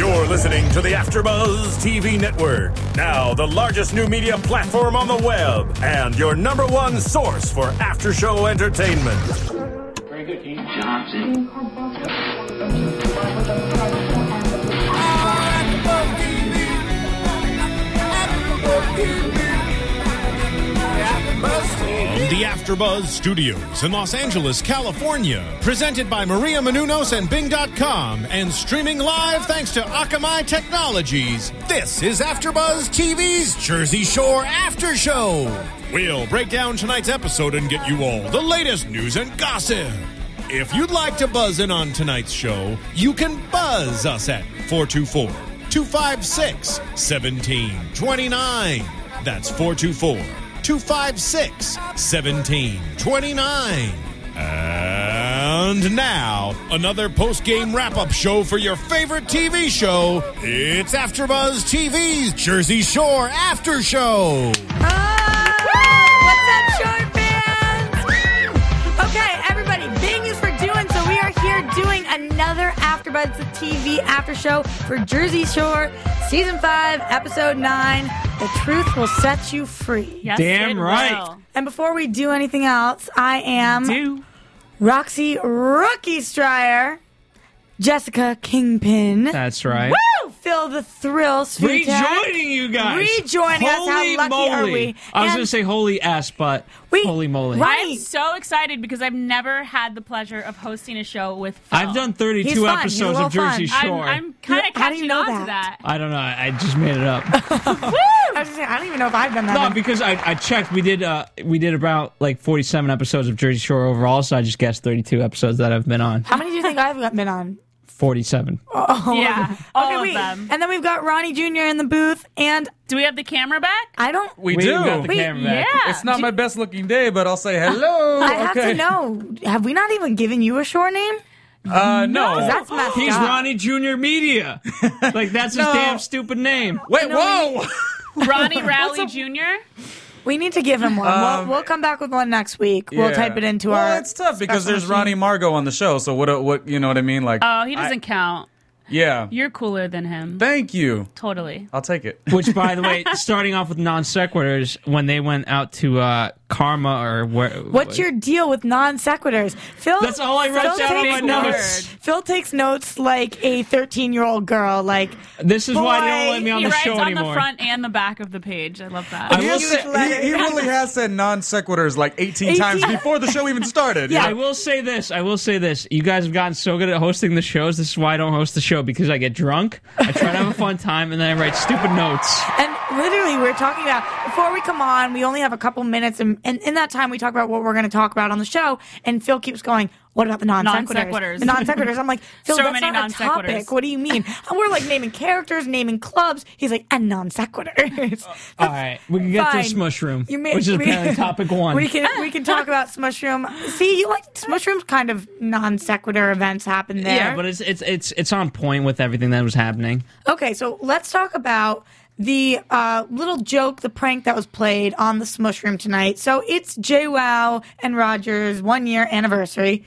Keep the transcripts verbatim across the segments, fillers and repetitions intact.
You're listening to the AfterBuzz T V Network, now the largest new media platform on the web, and your number one source for after-show entertainment. Very good, Dean Johnson. The AfterBuzz Studios in Los Angeles, California. Presented by Maria Menounos and Bing dot com and streaming live thanks to Akamai Technologies. This is AfterBuzz T V's Jersey Shore After Show. We'll break down tonight's episode and get you all the latest news and gossip. If you'd like to buzz in on tonight's show, you can buzz us at four two four, two five six, one seven two nine. That's four two four, two five six, one seven two nine. And now, another post-game wrap-up show for your favorite T V show. It's AfterBuzz T V's Jersey Shore After Show. Ah, what's up, Shore fans? Okay, everybody, Bing is for doing, so we are here doing another AfterBuzz T V After Show for Jersey Shore, Season five, Episode nine. The truth will set you free. Yes, Damn right. Will. And before we do anything else, I am Do. Roxy Rookie Stryer, Jessica Kingpin. That's right. Woo! Phil the Thrill Svitek. Rejoining you guys. Rejoining us. Holy How lucky moly. are we? I was And going to say holy ass, but we- holy moly. Right. I'm so excited because I've never had the pleasure of hosting a show with Phil. I've done thirty-two He's fun. He's a episodes little of Jersey fun. Shore. I'm, I'm kind of How do you catching know on that? to that. I don't know. I just made it up. I was just saying, I don't even know if I've done that. No, because I, I checked. We did uh we did about like forty-seven episodes of Jersey Shore overall, so I just guessed thirty-two episodes that I've been on. How many do you think I've been on? forty-seven. Oh, Yeah, all okay, of wait. them. And then we've got Ronnie Junior in the booth, and Do we have the camera back? I don't. We, We do. got the Wait, camera back. Yeah. It's not my best looking day, but I'll say hello. I have okay. to know. Have we not even given you a shore name? Uh, no. That's messed He's up. Ronnie Junior Media. Like, that's his No. damn stupid name. Wait, whoa. Ronnie Rowley Junior We need to give him one. Um, we'll, we'll come back with one next week. We'll Yeah. type it into well, our. it's tough because special there's machine. Ronnie Margot on the show. So what? What you know what I mean? Like, Oh, he doesn't count. yeah. You're cooler than him. Thank you. Totally. I'll take it. Which, by the way, starting off with non sequiturs, when they went out to uh, Karma or where? What's your deal with non sequiturs? Phil. That's all I wrote Phil down on takes my notes. notes. Phil takes notes like a thirteen-year-old girl. Like This is why they Boy, don't let me on He the writes show on anymore. the front and the back of the page. I love that. I He, will has say- said- he, he really has said non sequiturs like eighteen times eighteen before the show even started. Yeah. I will say this. I will say this. You guys have gotten so good at hosting the shows. This is why I don't host the show, because I get drunk. I try to have a fun time, and then I write stupid notes. And literally, we're talking about, before we come on, we only have a couple minutes, and, and in that time, we talk about what we're going to talk about on the show, and Phil keeps going, what about the non sequiturs? Non-sequiturs. The non sequiturs. I'm like, Phil, So that's many not a topic. non-sequiturs. What do you mean? And we're like naming characters, naming clubs. He's like, and non sequiturs. All right, we can get Fine. to Smushroom, You may- which is we- apparently topic one. We can we can talk about Smushroom. See, you like Smushroom's kind of non sequitur events happen there. Yeah, but it's it's it's it's on point with everything that was happening. Okay, so let's talk about the uh, little joke, the prank that was played on the Smush Room tonight. So it's JWoww and Roger's one year anniversary.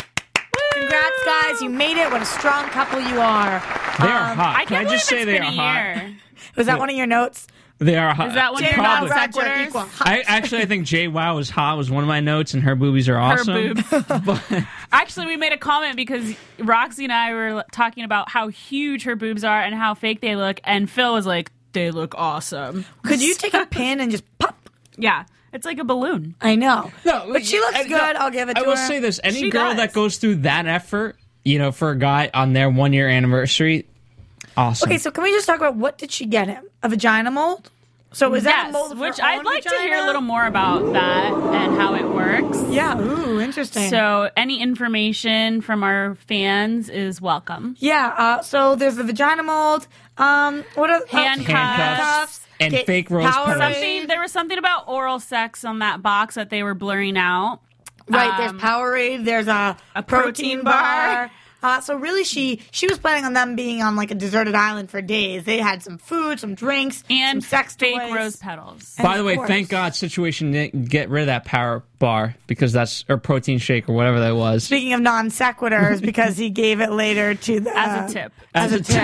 Congrats, guys! You made it. What a strong couple you are. They are Um, hot. I Can can't I just say believe it's they been are a hot? year. Was that one of your notes? They are hot. Is that one of JWoww, your Probably. non Roger sequiturs? equal hot. I actually I think Jay Wow was hot was one of my notes, and her boobies are Her awesome. boobs. But Actually, we made a comment because Roxy and I were talking about how huge her boobs are and how fake they look, and Phil was like, they look awesome. Could you take a pin and just pop? Yeah, it's like a balloon. I know. no, But she looks I- good. no, I'll give it to I will her. say this: any She girl does. that goes through that effort, you know, for a guy on their one year anniversary, awesome. Okay, so can we just talk about what did she get him? A vagina mold? So is that a Yes, mold of her which I'd own like to vagina? hear a little more about that and how it works. Yeah. Ooh, interesting. So any information from our fans is welcome. Yeah, uh, so there's the vagina mold. Um, what are Handcuffs. Handcuffs and okay, fake rose Powerade. petals. Something there was something about oral sex on that box that they were blurring out. Right, there's Um, Powerade. There's a, a protein, protein bar. bar. Uh, so really, she she was planning on them being on like a deserted island for days. They had some food, some drinks, and some sex fake toys. rose petals. By of the way, course. thank God Situation didn't get rid of that power bar because that's or protein shake or whatever that was. Speaking of non sequiturs, because he gave it later to the As a tip. As, as a a tip. tip.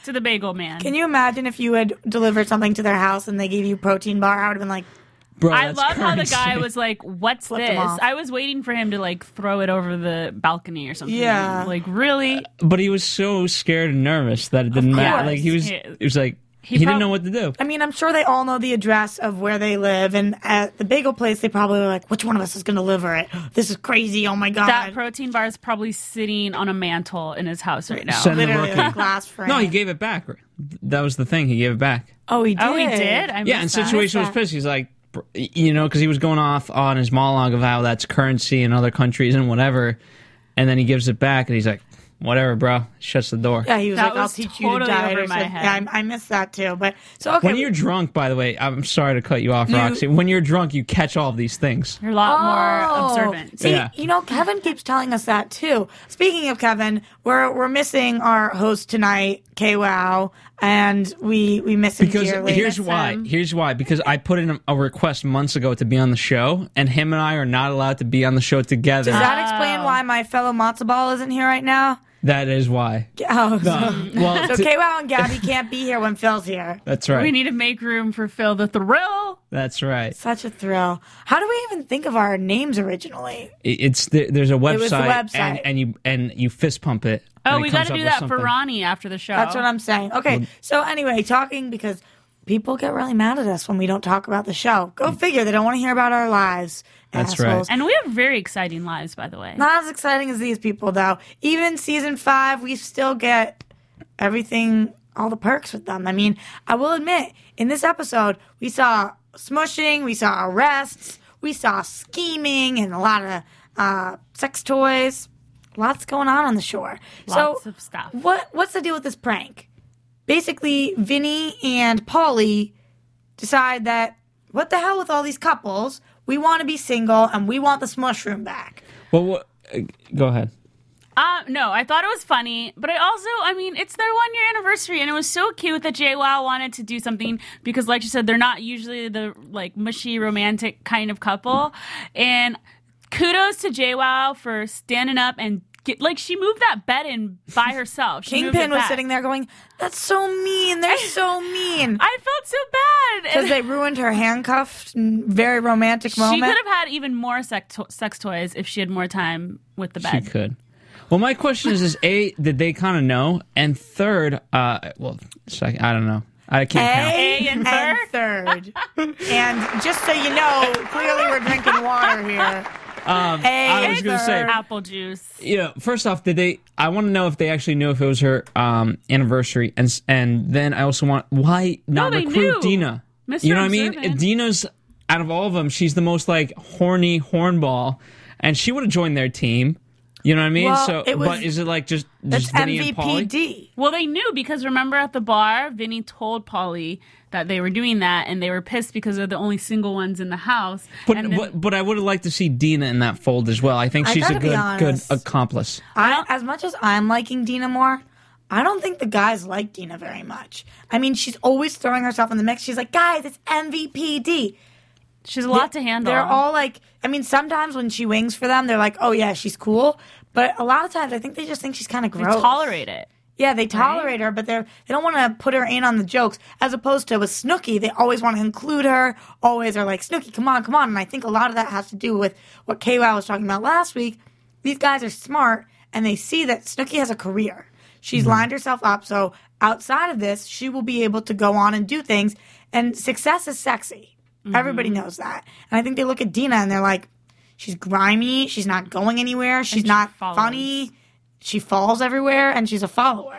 to the bagel man. Can you imagine if you had delivered something to their house and they gave you protein bar? I would have been like, Bro, I that's love how the currency. guy was like, "What's Flipped him this?" off. I was waiting for him to like throw it over the balcony or something. Yeah. like really. But he was so scared and nervous that it didn't matter. course. Like he was, He- he was like he, he didn't prob- know what to do. I mean, I'm sure they all know the address of where they live, and at the bagel place, they probably were like, which one of us is going to deliver it? This is crazy. Oh my God. That protein bar is probably sitting on a mantle in his house right now. Send the Literally, rookie. like glass frame. No, he gave it back. That was the thing. He gave it back. Oh, he did. Oh, he did. I Yeah, and missed that. Situation was that. pissed. He's like, br- you know, because he was going off on his monologue of how that's currency in other countries and whatever, and then he gives it back, and he's like, whatever, bro. Shuts the door. Yeah, he was That like, I'll was teach you to totally diet. over or my something. head. Yeah, I, I missed that too. But so, okay. When you're drunk, by the way, I'm sorry to cut you off, You- Roxy. When you're drunk, you catch all of these things. You're a lot Oh. more observant. See, Yeah. you know, Kevin keeps telling us that too. Speaking of Kevin, we're we're missing our host tonight, KWOW, and we we miss him Because dearly. here's Miss why. him. Here's why. Because I put in a request months ago to be on the show, and him and I are not allowed to be on the show together. Does that explain why my fellow matzo ball isn't here right now? That is why. Oh, Well, so to- KWOW and Gabby can't be here when Phil's here. that's right. We need to make room for Phil the Thrill. That's right. Such a thrill. How do we even think of our names originally? It- It's there- there's a website, was the website. And, and you and you fist pump it. Oh, and we it got comes to up do with that for something. Ronnie after the show. That's what I'm saying. Okay, so anyway, talking because people get really mad at us when we don't talk about the show. Go figure. They don't want to hear about our lives. That's right. assholes. And we have very exciting lives, by the way. Not as exciting as these people, though. Even season five, we still get everything, all the perks with them. I mean, I will admit, in this episode, we saw smushing, we saw arrests, we saw scheming, and a lot of uh, sex toys. Lots going on on the shore. Lots so, of stuff. What what's the deal with this prank? Basically, Vinny and Paulie decide that what the hell with all these couples? We want to be single and we want this mushroom back. Well, what, uh, go ahead. Uh, no, I thought it was funny, but I also, I mean, it's their one year anniversary, and it was so cute that JWoww wanted to do something because, like you said, they're not usually the like mushy romantic kind of couple. And kudos to JWoww for standing up and get, like, she moved that bed in by herself. She moved Kingpin it was back. sitting there going, "That's so mean. They're so mean." I felt so bad. Because And they ruined her handcuffed, n- very romantic she moment. could have had even more sex, to- sex toys if she had more time with the She bed. could. Well, my question is: Is a did they kind of know? And third, uh, well, second, I don't know. I can't count. A and third. And just so you know, clearly we're drinking water here. Um, A I was and going to say, third. Apple juice. you know, first off, did they? I want to know if they actually knew if it was her um, anniversary, and s- and then I also want why not they recruit knew. Dina? Mister You know what I mean? Observant. Dina's out of all of them, she's the most like horny hornball, and she would have joined their team. You know what I mean? Well, so, it was- but is it like just That's just Vinny and Paulie? M V P D. Well, they knew because remember at the bar, Vinny told Paulie that they were doing that, and they were pissed because they're the only single ones in the house. But, and then- but but I would have liked to see Dina in that fold as well. I think I she's a gotta be good good honest. accomplice. I, as much as I'm liking Dina more, I don't think the guys like Dina very much. I mean, she's always throwing herself in the mix. She's like, guys, it's M V P D. she's a lot to handle. They're all like, I mean, sometimes when she wings for them, they're like, oh yeah, she's cool. But a lot of times, I think they just think she's kind of they gross. tolerate it. Yeah, they tolerate her, but they're they don't want to put her in on the jokes. As opposed to with Snooki, they always want to include her. Always are like, Snooki, come on, come on. And I think a lot of that has to do with what KWoww was talking about last week. These guys are smart, and they see that Snooki has a career. She's lined herself up, so outside of this, she will be able to go on and do things. And success is sexy. Everybody knows that. And I think they look at Dina and they're like, she's grimy. She's not going anywhere. She's she not follows. funny. She falls everywhere, and she's a follower.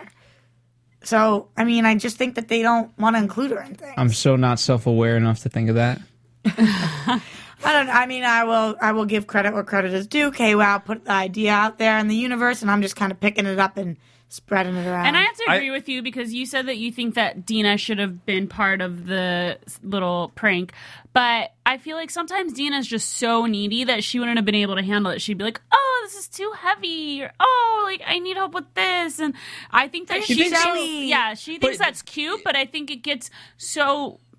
So, I mean, I just think that they don't want to include her in things. I'm so not self aware enough to think of that. I don't. I mean, I will. I will give credit where credit is due. KWoww put the idea out there in the universe, and I'm just kind of picking it up and spreading it around. And I have to I- agree with you because you said that you think that Dina should have been part of the s- little prank. But I feel like sometimes Dina's just so needy that she wouldn't have been able to handle it. She'd be like, oh, this is too heavy. Or, oh, like, I need help with this. And I think that You she's think so? so, yeah, she thinks But- that's cute, but I think it gets so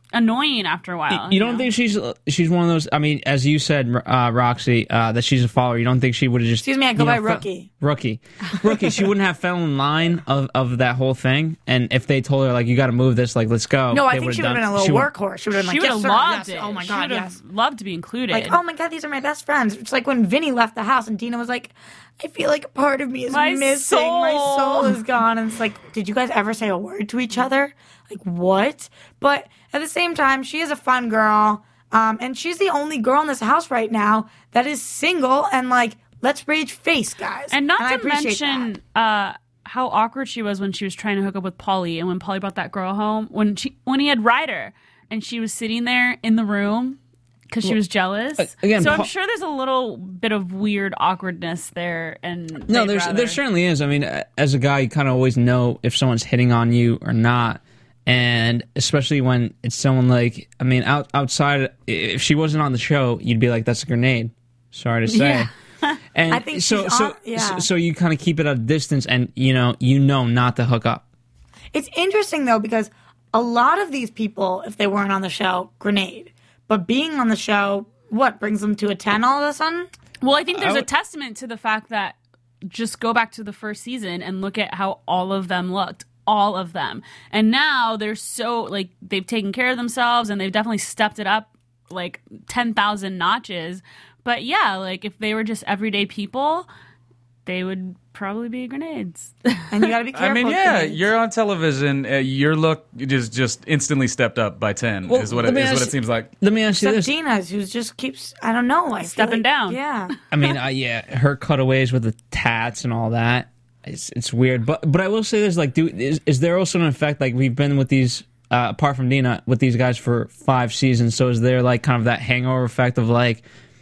annoying after a while. You, you don't know? think she's she's one of those? I mean, as you said, uh, Roxy, uh, that she's a follower. You don't think she would have just? Excuse me, I go you know, by fe- Rookie. Rookie, rookie. She wouldn't have fell in line of, of that whole thing. And if they told her like, you got to move this, like, let's go. No, I they think would've she would have done- been a little she would- workhorse. She would have been She like, would yes, have sir, loved yes. it. Oh my She god, would yes. have loved to be included. Like, oh my god, these are my best friends. It's like when Vinny left the house and Dina was like, I feel like a part of me is My missing. My soul. soul is gone. And it's like, did you guys ever say a word to each other? Like, what? But at the same time, she is a fun girl. Um, and she's the only girl in this house right now that is single and like, let's rage face, guys. And not I to appreciate mention uh, how awkward she was when she was trying to hook up with Pauly, and when Pauly brought that girl home, when she when he had Ryder, and she was sitting there in the room because she was jealous. again, so Paul- I'm sure there's a little bit of weird awkwardness there. And No, they'd there's rather- there certainly is. I mean, uh, as a guy, you kind of always know if someone's hitting on you or not, and especially when it's someone like, I mean, out, outside, if she wasn't on the show, you'd be like, that's a grenade. Sorry to say. Yeah. And I think so, she's so, on- yeah. so, so you kind of keep it at a distance, and you know, you know, not to hook up. It's interesting though because a lot of these people, if they weren't on the show, grenade. But being on the show, what brings them to a ten all of a sudden? Well, I think there's I a would- testament to the fact that just go back to the first season and look at how all of them looked. All of them. And now they're so, like, they've taken care of themselves and they've definitely stepped it up like ten thousand notches. But yeah, like, if they were just everyday people, they would probably be grenades. And you got to be careful. I mean, with yeah, grenades. you're on television. Uh, your look is just instantly stepped up by ten. Well, is what let it, me is what ask- it seems like. Let me ask you Except this. Dina's, who just keeps, I don't know. I feel Stepping like- down. Yeah. I mean, uh, yeah, her cutaways with the tats and all that. It's it's weird, but but I will say this: like, do is, is there also an effect? Like, we've been with these, uh, apart from Dina, with these guys for five seasons. So is there like kind of that hangover effect of like,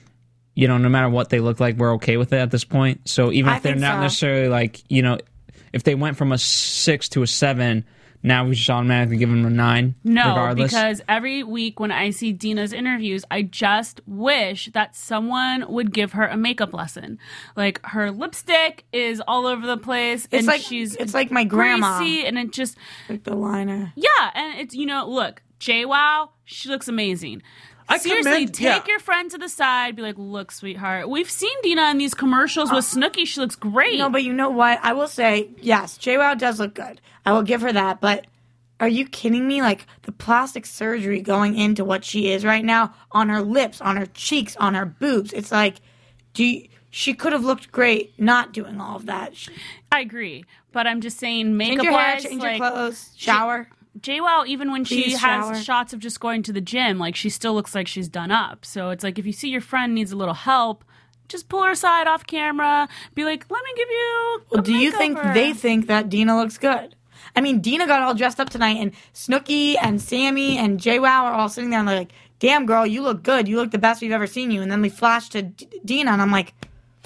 you know, no matter what they look like, we're okay with it at this point. So even I if they're think not so. necessarily like, you know, if they went from a six to a seven, now we just automatically give them a nine. No, regardless. because every week when I see Dina's interviews, I just wish that someone would give her a makeup lesson. Like, her lipstick is all over the place, It's and like she's it's like my grandma, greasy, and it just like the liner. yeah, and it's, you know, look, JWoww, she looks amazing. I Seriously, commend- take yeah. your friend to the side, be like, look, sweetheart, we've seen Dina in these commercials with Snooki. She looks great. No, but you know what? I will say, yes, JWoww does look good. I will give her that. But are you kidding me? Like, the plastic surgery going into what she is right now, on her lips, on her cheeks, on her boobs. It's like, do you, she could have looked great not doing all of that. She, I agree, but I'm just saying, change makeup your hair, wise, change like, your clothes, shower. JWoww, even when she Please has shower. shots of just going to the gym, like, she still looks like she's done up. So it's like, if you see your friend needs a little help, just pull her aside off camera. Be like, let me give you. Well, a do you think makeover. they think that Dina looks good? I mean, Dina got all dressed up tonight, and Snooki and Sammy and JWoww are all sitting there and they're like, damn, girl, you look good. You look the best we've ever seen you. And then we flash to D- Dina, and I'm like,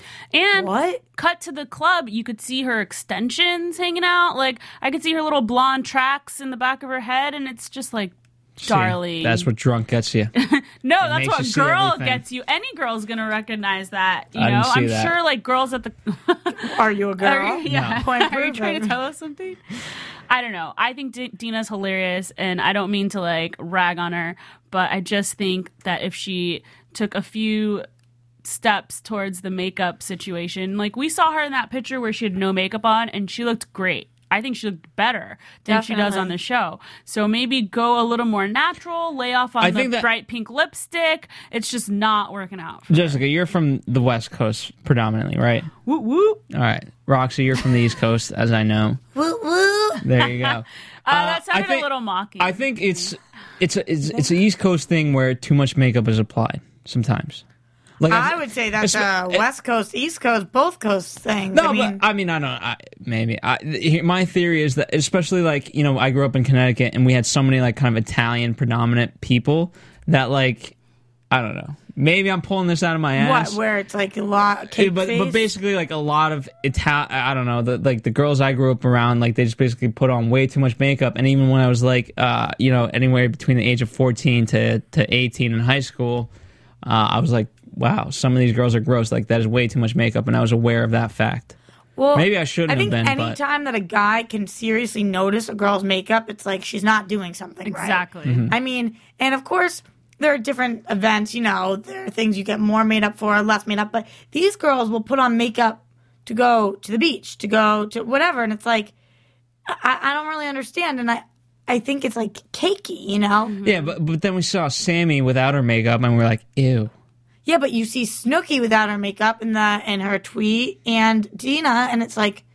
And what? cut to the club, you could see her extensions hanging out. Like, I could see her little blonde tracks in the back of her head, and it's just like, See, darling. that's what drunk gets you. No, that's makes what you see girl everything. gets you. Any girl's gonna recognize that. You I know, didn't see I'm that. sure like girls at the. Are you a girl? Are you, yeah. Point Are you proven. trying to tell us something? I don't know. I think D- Dina's hilarious, and I don't mean to like rag on her, but I just think that if she took a few steps towards the makeup situation, like we saw her in that picture where she had no makeup on, and she looked great. I think she looked better than she does Definitely. on the show. So maybe go a little more natural, lay off on I the think that- bright pink lipstick. It's just not working out. for her. Jessica, you're from the West Coast predominantly, right? Woo woo. All right. Roxy, you're from the East Coast, as I know. Woo woo. There you go. Uh, that I sounded think- a little mocking. I think it's it's a, it's it's an East Coast thing where too much makeup is applied sometimes. Like I would say that's a West Coast, East Coast, both coast thing. No, I mean, but I mean, I don't. I, maybe I, here- my theory is that, especially like you know, I grew up in Connecticut, and we had so many like kind of Italian predominant people that like I don't know. Maybe I'm pulling this out of my ass. what? Where it's like a lot, Yeah, cake but face? but basically like a lot of Ital I don't know the like the girls I grew up around, like they just basically put on way too much makeup. And even when I was like uh you know anywhere between the age of fourteen to to eighteen in high school, uh, I was like, wow, some of these girls are gross. Like that is way too much makeup, and I was aware of that fact. Well, Maybe I shouldn't I have think been, any but- time that a guy can seriously notice a girl's makeup, it's like she's not doing something right. Exactly. Mm-hmm. I mean, and of course, there are different events, you know, there are things you get more made up for, less made up, but these girls will put on makeup to go to the beach, to go to whatever, and it's like, I, I don't really understand, and I, I think it's like cakey, you know? Yeah, but but then we saw Sammy without her makeup, and we're like, ew. Yeah, but you see Snooki without her makeup in the in her tweet, and Dina, and it's like,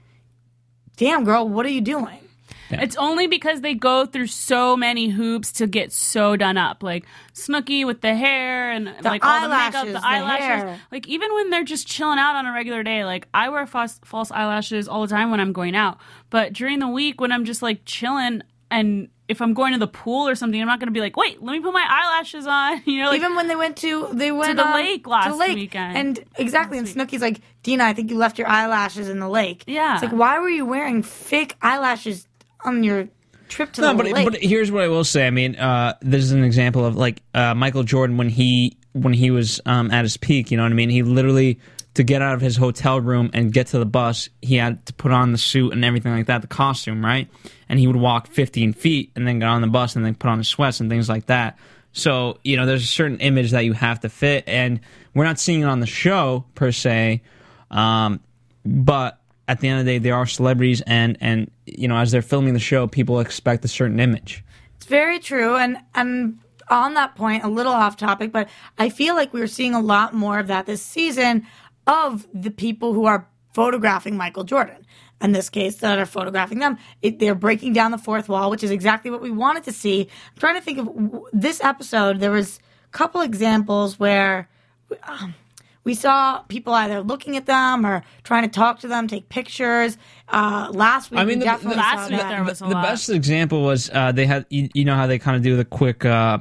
damn, girl, what are you doing? It's only because they go through so many hoops to get so done up. Like Snooki with the hair and like all the makeup, eyelashes, the the eyelashes. hair. Like even when they're just chilling out on a regular day, like I wear false, false eyelashes all the time when I'm going out. But during the week when I'm just like chilling and if I'm going to the pool or something, I'm not going to be like, wait, let me put my eyelashes on. You know, like, Even when they went to they went the um, lake last to the lake. weekend. and exactly, and Snooki's like, Dina, I think you left your eyelashes in the lake. Yeah. It's like, why were you wearing fake eyelashes on your trip to No, the but lake? but here's what I will say. I mean, uh, this is an example of like uh, Michael Jordan when he when he was um, at his peak. You know what I mean? He literally to get out of his hotel room and get to the bus, he had to put on the suit and everything like that, the costume, right? And he would walk fifteen feet and then get on the bus and then put on his sweats and things like that. So you know, there's a certain image that you have to fit, and we're not seeing it on the show per se, um, but. At the end of the day, they are celebrities, and, and you know, as they're filming the show, people expect a certain image. It's very true, and and on that point, a little off topic, but I feel like we're seeing a lot more of that this season of the people who are photographing Michael Jordan. In this case, that are photographing them, it, they're breaking down the fourth wall, which is exactly what we wanted to see. I'm trying to think of w- this episode. There was a couple examples where. Um, We saw people either looking at them or trying to talk to them, take pictures. Uh, last week, I mean, we the, definitely the, saw last week that. there was a the lot. best example was uh, they had you, you know how they kind of do the quick. Uh,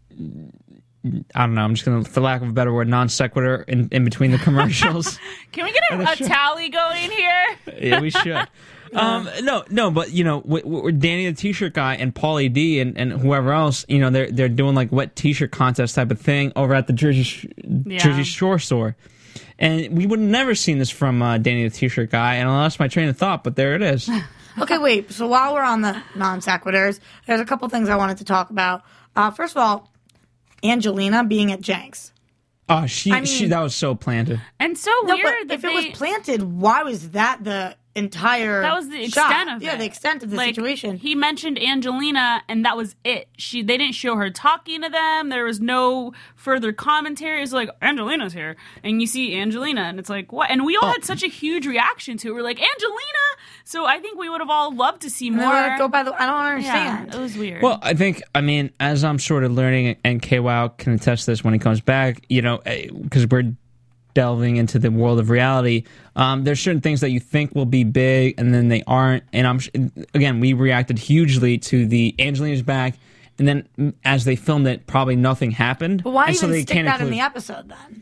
I don't know. I'm just gonna, for lack of a better word, non sequitur in, in between the commercials. Can we get a, a tally going here? Yeah, we should. Um, no, no, but you know, with, with Danny the T-shirt guy and Paulie D and, and whoever else, you know, they're they're doing like wet T-shirt contest type of thing over at the Jersey Sh- Yeah. Jersey Shore store, and we would have never seen this from uh, Danny the T-shirt guy, and I lost my train of thought, but there it is. Okay, wait. So while we're on the non sequiturs, there's a couple things I wanted to talk about. Uh, first of all, Angelina being at Jenks. Oh, she I she mean- that was so planted. And so No, weird but that if they, it was planted, why was that the entire that was the shot? extent of it. Yeah, the extent of the Like, situation. He mentioned Angelina, and that was it. She they didn't show her talking to them. There was no further commentary. It's like Angelina's here, and you see Angelina, and it's like what? And we all Oh. had such a huge reaction to it. We're like Angelina. So I think we would have all loved to see And more. they let it go by the. I don't yeah, understand. it was weird. Well, I think, I mean, as I'm sort of learning, and K W O W can attest to this when he comes back, you know, because we're delving into the world of reality, um, there's certain things that you think will be big, and then they aren't. And I'm again, we reacted hugely to the Angelina's back, and then as they filmed it, probably nothing happened. But why and even they stick can't that in include- the episode then?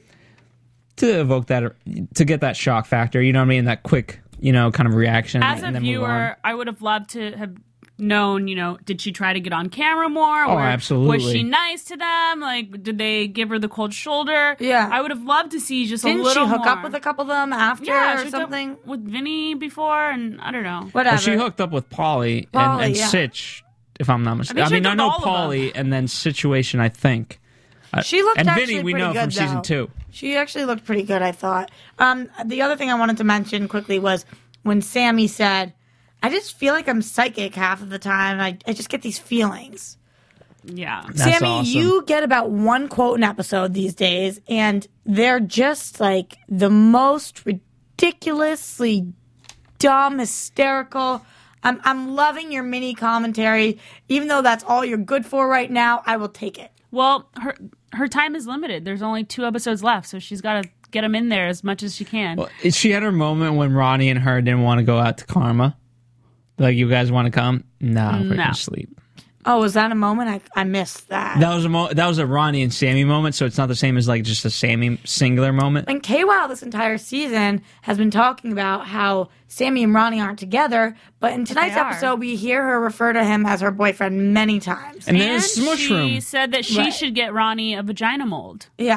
to evoke that, to get that shock factor, you know what I mean? That quick, you know, kind of reaction. As and a then move on. viewer, I would have loved to have known, you know, did she try to get on camera more? Oh, or absolutely. Was she nice to them? Like, did they give her the cold shoulder? Yeah. I would have loved to see just Didn't a little she hook more. up with a couple of them after yeah, or she hooked up something? with Vinny before, and I don't know. Whatever. Well, she hooked up with Paulie and, Pauly, and yeah. Sitch, if I'm not mistaken. I I, think she mean, I hooked know up with all of Paulie and then Situation, I think. Uh, She looked and actually Vinny, we pretty know good, from season though. two. She actually looked pretty good, I thought. Um, the other thing I wanted to mention quickly was when Sammy said, I just feel like I'm psychic half of the time. I, I just get these feelings. Yeah. That's Sammy, awesome. you get about one quote an episode these days, and they're just like the most ridiculously dumb, hysterical. I'm, I'm loving your mini commentary. Even though that's all you're good for right now, I will take it. Well, her her time is limited. There's only two episodes left, so she's got to get them in there as much as she can. Well, she had her moment when Ronnie and her didn't want to go out to Karma. Like, you guys want to come? No, we're No. going to sleep. Oh, was that a moment? I, I missed that. That was a mo- that was a Ronnie and Sammy moment, so it's not the same as like just a Sammy singular moment. And K W O W this entire season has been talking about how Sammy and Ronnie aren't together, but in tonight's they are. episode, we hear her refer to him as her boyfriend many times. And then and it's Smush she Room. said that she Right. should get Ronnie a vagina mold. Yeah.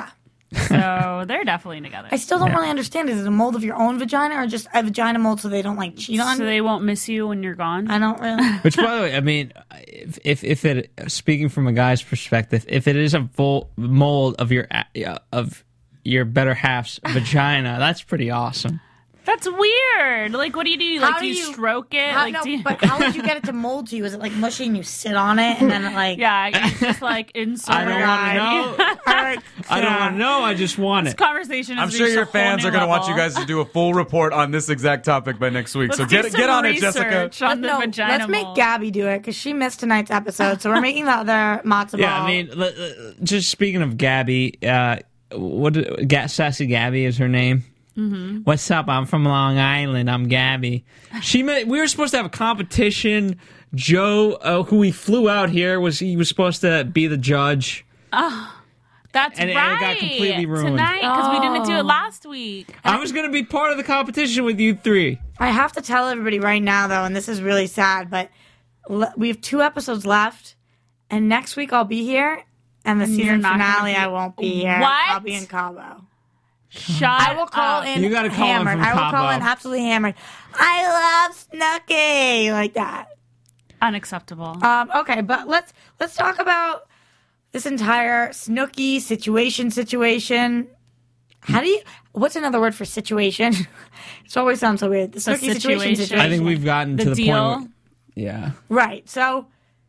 So they're definitely together. I still don't really understand. Is it a mold of your own vagina or just a vagina mold so they don't like cheat on So you? they won't miss you when you're gone. I don't really. Which, by the way, I mean, if if, if it speaking from a guy's perspective, if it is a full mold of your uh, of your better half's vagina, that's pretty awesome. That's weird. Like, what do you do? Like, How do do you, you- stroke it? How, like, no, do you... but how would you get it to mold to you? Is it like mushy and you sit on it and then it like? yeah, you just like insert. I don't want to know. Alright, I don't yeah. want to know. I just want This it. conversation is I'm sure your fans are going to want you guys to do a full report on this exact topic by next week. Let's so do get some get on it, Jessica. research On the No, vagina let's make mold. Gabby do it because she missed tonight's episode. So we're making the other matzo ball. Yeah, I mean, l- l- just speaking of Gabby, uh, what Ga- Sassy Gabby is her name. Mm-hmm. What's up? I'm from Long Island. I'm Gabby. She met, we were supposed to have a competition. Joe, uh, who we flew out here, was he was supposed to be the judge. That's And it- right. it got completely ruined. Tonight, because we didn't do Oh. it last week. I was going to be part of the competition with you three. I have to tell everybody right now though, and this is really sad, but le- we have two episodes left, and next week I'll be here, and the And you're season not gonna finale be- I won't be here. What? I'll be in Cabo. Shut I will call up. in You gotta call in hammered. from I will call Cabo. in absolutely hammered. I love Snooki like that. Unacceptable. Um, okay, but let's let's talk about this entire Snooki situation. Situation. How do you? What's another word for situation? It always sounds so weird. The The Snooki situation. situation. situation. I think we've gotten the to the deal. point where, yeah. right. So,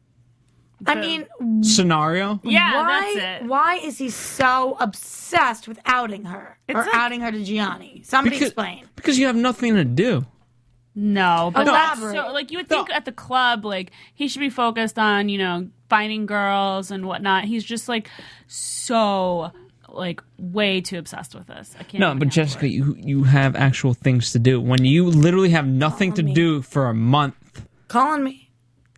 I The- mean, Scenario? yeah, why? that's it. Why is he so obsessed with outing her or It's like- outing her to Gianni? Somebody Because, explain. because you have nothing to do. No, but that's Elaborate. so, like you would think at the club, like he should be focused on, you know, finding girls and whatnot. He's just like so like way too obsessed with this. I can't. No, even but handle Jessica, it. you you have actual things to do. When you literally have nothing to me. do for a month, Calling me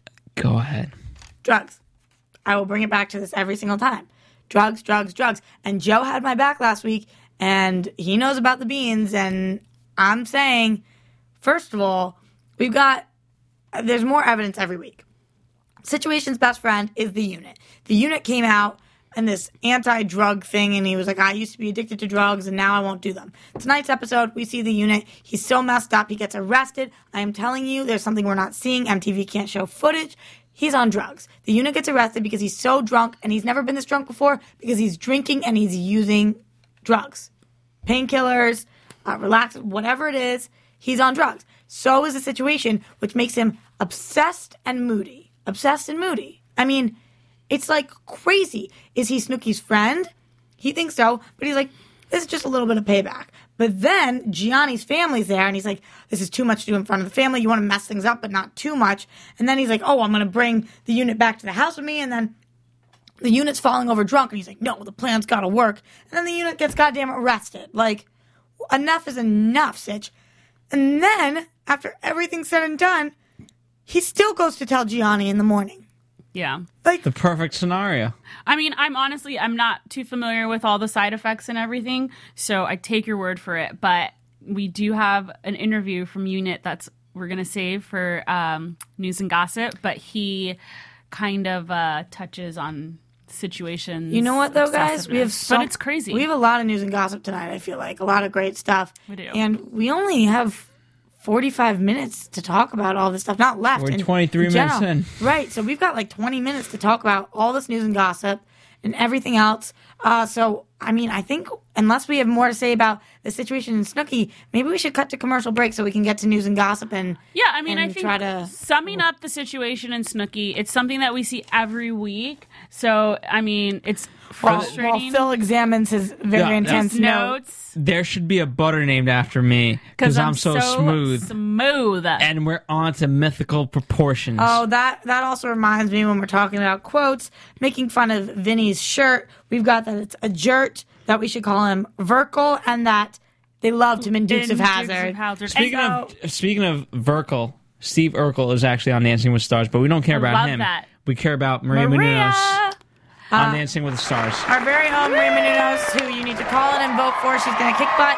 go ahead. drugs. I will bring it back to this every single time. Drugs, drugs, drugs. And Joe had my back last week, and he knows about the beans. And I'm saying, first of all, we've got, there's more evidence every week. Situation's best friend is the unit. The unit came out and this anti-drug thing, and he was like, I used to be addicted to drugs, and now I won't do them. Tonight's episode, we see the unit. He's so messed up. He gets arrested. I am telling you, there's something we're not seeing. M T V can't show footage. He's on drugs. The unit gets arrested because he's so drunk, and he's never been this drunk before because he's drinking and he's using drugs. Painkillers, uh, relax, whatever it is, he's on drugs. So is the situation, which makes him obsessed and moody. Obsessed and moody. I mean, it's like crazy. Is he Snooki's friend? He thinks so, but he's like, this is just a little bit of payback. But then Gianni's family's there, and he's like, this is too much to do in front of the family. You want to mess things up, but not too much. And then he's like, oh, I'm going to bring the unit back to the house with me. And then the unit's falling over drunk, and he's like, no, the plan's got to work. And then the unit gets goddamn arrested. Like, enough is enough, Sitch. And then, after everything's said and done, he still goes to tell Gianni in the morning. Yeah. Like, The perfect scenario. I mean, I'm honestly, I'm not too familiar with all the side effects and everything, so I take your word for it. But we do have an interview from Unit that's we're gonna save for um, news and gossip. But he kind of uh, touches on situations. you know what, though, guys? We have obsessiveness. so, but it's crazy. We have a lot of news and gossip tonight, I feel like. A lot of great stuff. We do. And we only have forty-five minutes to talk about all this stuff. Not left. We're in- twenty-three in minutes general. in. Right. So we've got like twenty minutes to talk about all this news and gossip and everything else. Uh, so, I mean, I think unless we have more to say about the situation in Snooki, maybe we should cut to commercial break so we can get to news and gossip and Yeah, I mean, I and think try to- summing up the situation in Snooki, it's something that we see every week. So, I mean, it's while, while frustrating. Phil examines his very Yeah, intense notes. notes There should be a butter named after me because I'm, so, smooth. Smooth. And we're on to mythical proportions. Oh, that that also reminds me when we're talking about quotes, making fun of Vinny's shirt. We've got that it's a jert, that we should call him Verkel, and that they loved him in Dukes In of Dukes Hazzard. of Hazzard. Speaking And of speaking of Verkel, Steve Urkel is actually on Dancing with the Stars, but we don't care I about love him. that. We care about Maria, Maria! Menounos Uh, on Dancing with the Stars. Our very own Maria Menounos, who you need to call in and vote for. She's going to kick butt.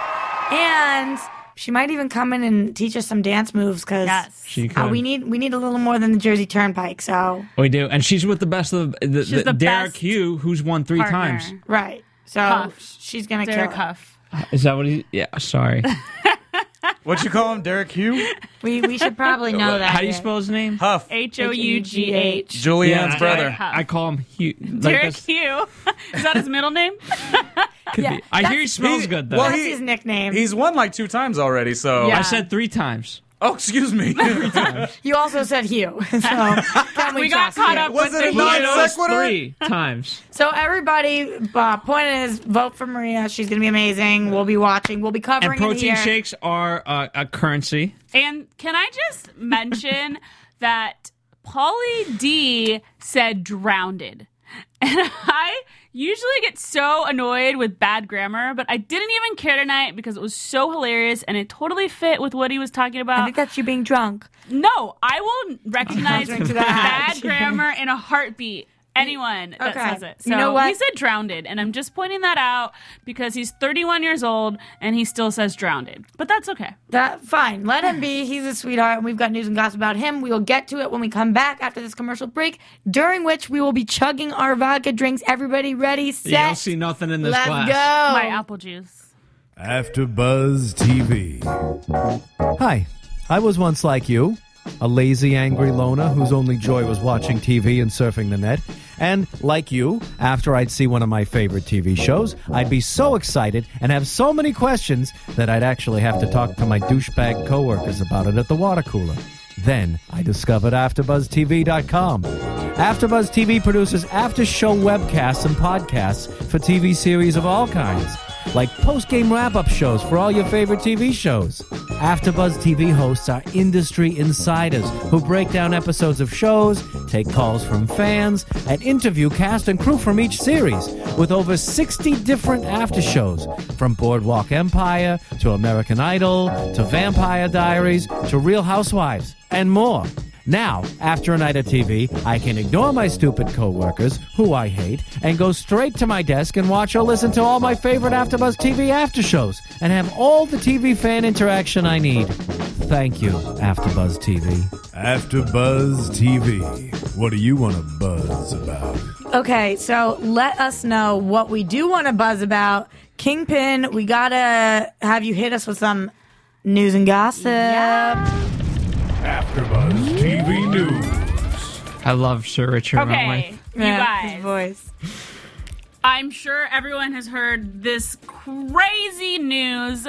And she might even come in and teach us some dance moves because Yes. She could. uh, we need we need a little more than the Jersey Turnpike. So, We do, and she's with the best of the, She's the, the Derek best Hugh, who's won three partner. times. right. So Huff. she's gonna Derek kill it. Huff. Is that what he? Yeah. Sorry. What you call him, Derek Hugh? We we should probably know that. How do you here. spell his name? Huff. H O U G H. Julianne's I- brother. Huff. I call him Hugh. Like, Derek that's- Hugh. Is that his middle name? could Yeah, be. I hear he that's- smells He- good though. well, That's he- his nickname. He's won like two times already, so. Yeah. I said three times. Oh, excuse me. You also said Hugh. So can we, We got trust caught you? up Was with it a the non Hugh. sequitur? Three times. So everybody, uh, point is, vote for Maria. She's gonna be amazing. We'll be watching. We'll be And covering it protein here. shakes are uh, a currency. And can I just mention that Pauly D said drowned. And I usually get so annoyed with bad grammar, but I didn't even care tonight because it was so hilarious and it totally fit with what he was talking I about. think that's you being drunk. No, I will recognize Answering to that. bad grammar in a heartbeat. Anyone that Okay. says it. So You know what? he said drowned, and I'm just pointing that out because he's thirty-one years old and he still says drowned. But that's okay. That fine. Let him be. He's a sweetheart, and we've got news and gossip about him. We will get to it when we come back after this commercial break, during which we will be chugging our vodka drinks. Everybody ready, set? You don't see nothing in this Let's glass. go. My apple juice. AfterBuzz T V. Hi, I was once like you, a lazy, angry loner whose only joy was watching T V and surfing the net. And, like you, after I'd see one of my favorite T V shows, I'd be so excited and have so many questions that I'd actually have to talk to my douchebag coworkers about it at the water cooler. Then I discovered after buzz T V dot com. AfterBuzz T V produces after-show webcasts and podcasts for T V series of all kinds, like post-game wrap-up shows for all your favorite T V shows. AfterBuzz T V hosts are industry insiders who break down episodes of shows, take calls from fans, and interview cast and crew from each series, with over sixty different after-shows, from Boardwalk Empire to American Idol to Vampire Diaries to Real Housewives, and more. Now, after a night of T V, I can ignore my stupid coworkers, who I hate, and go straight to my desk and watch or listen to all my favorite AfterBuzz T V after shows, and have all the T V fan interaction I need. Thank you, AfterBuzz T V. AfterBuzz T V. What do you want to buzz about? Okay, so let us know what we do want to buzz about. Kingpin, we gotta have you hit us with some news and gossip. AfterBuzz T V News. I love Sir Richard Okay, Wentworth. you Yeah, his guys. voice. I'm sure everyone has heard this crazy news.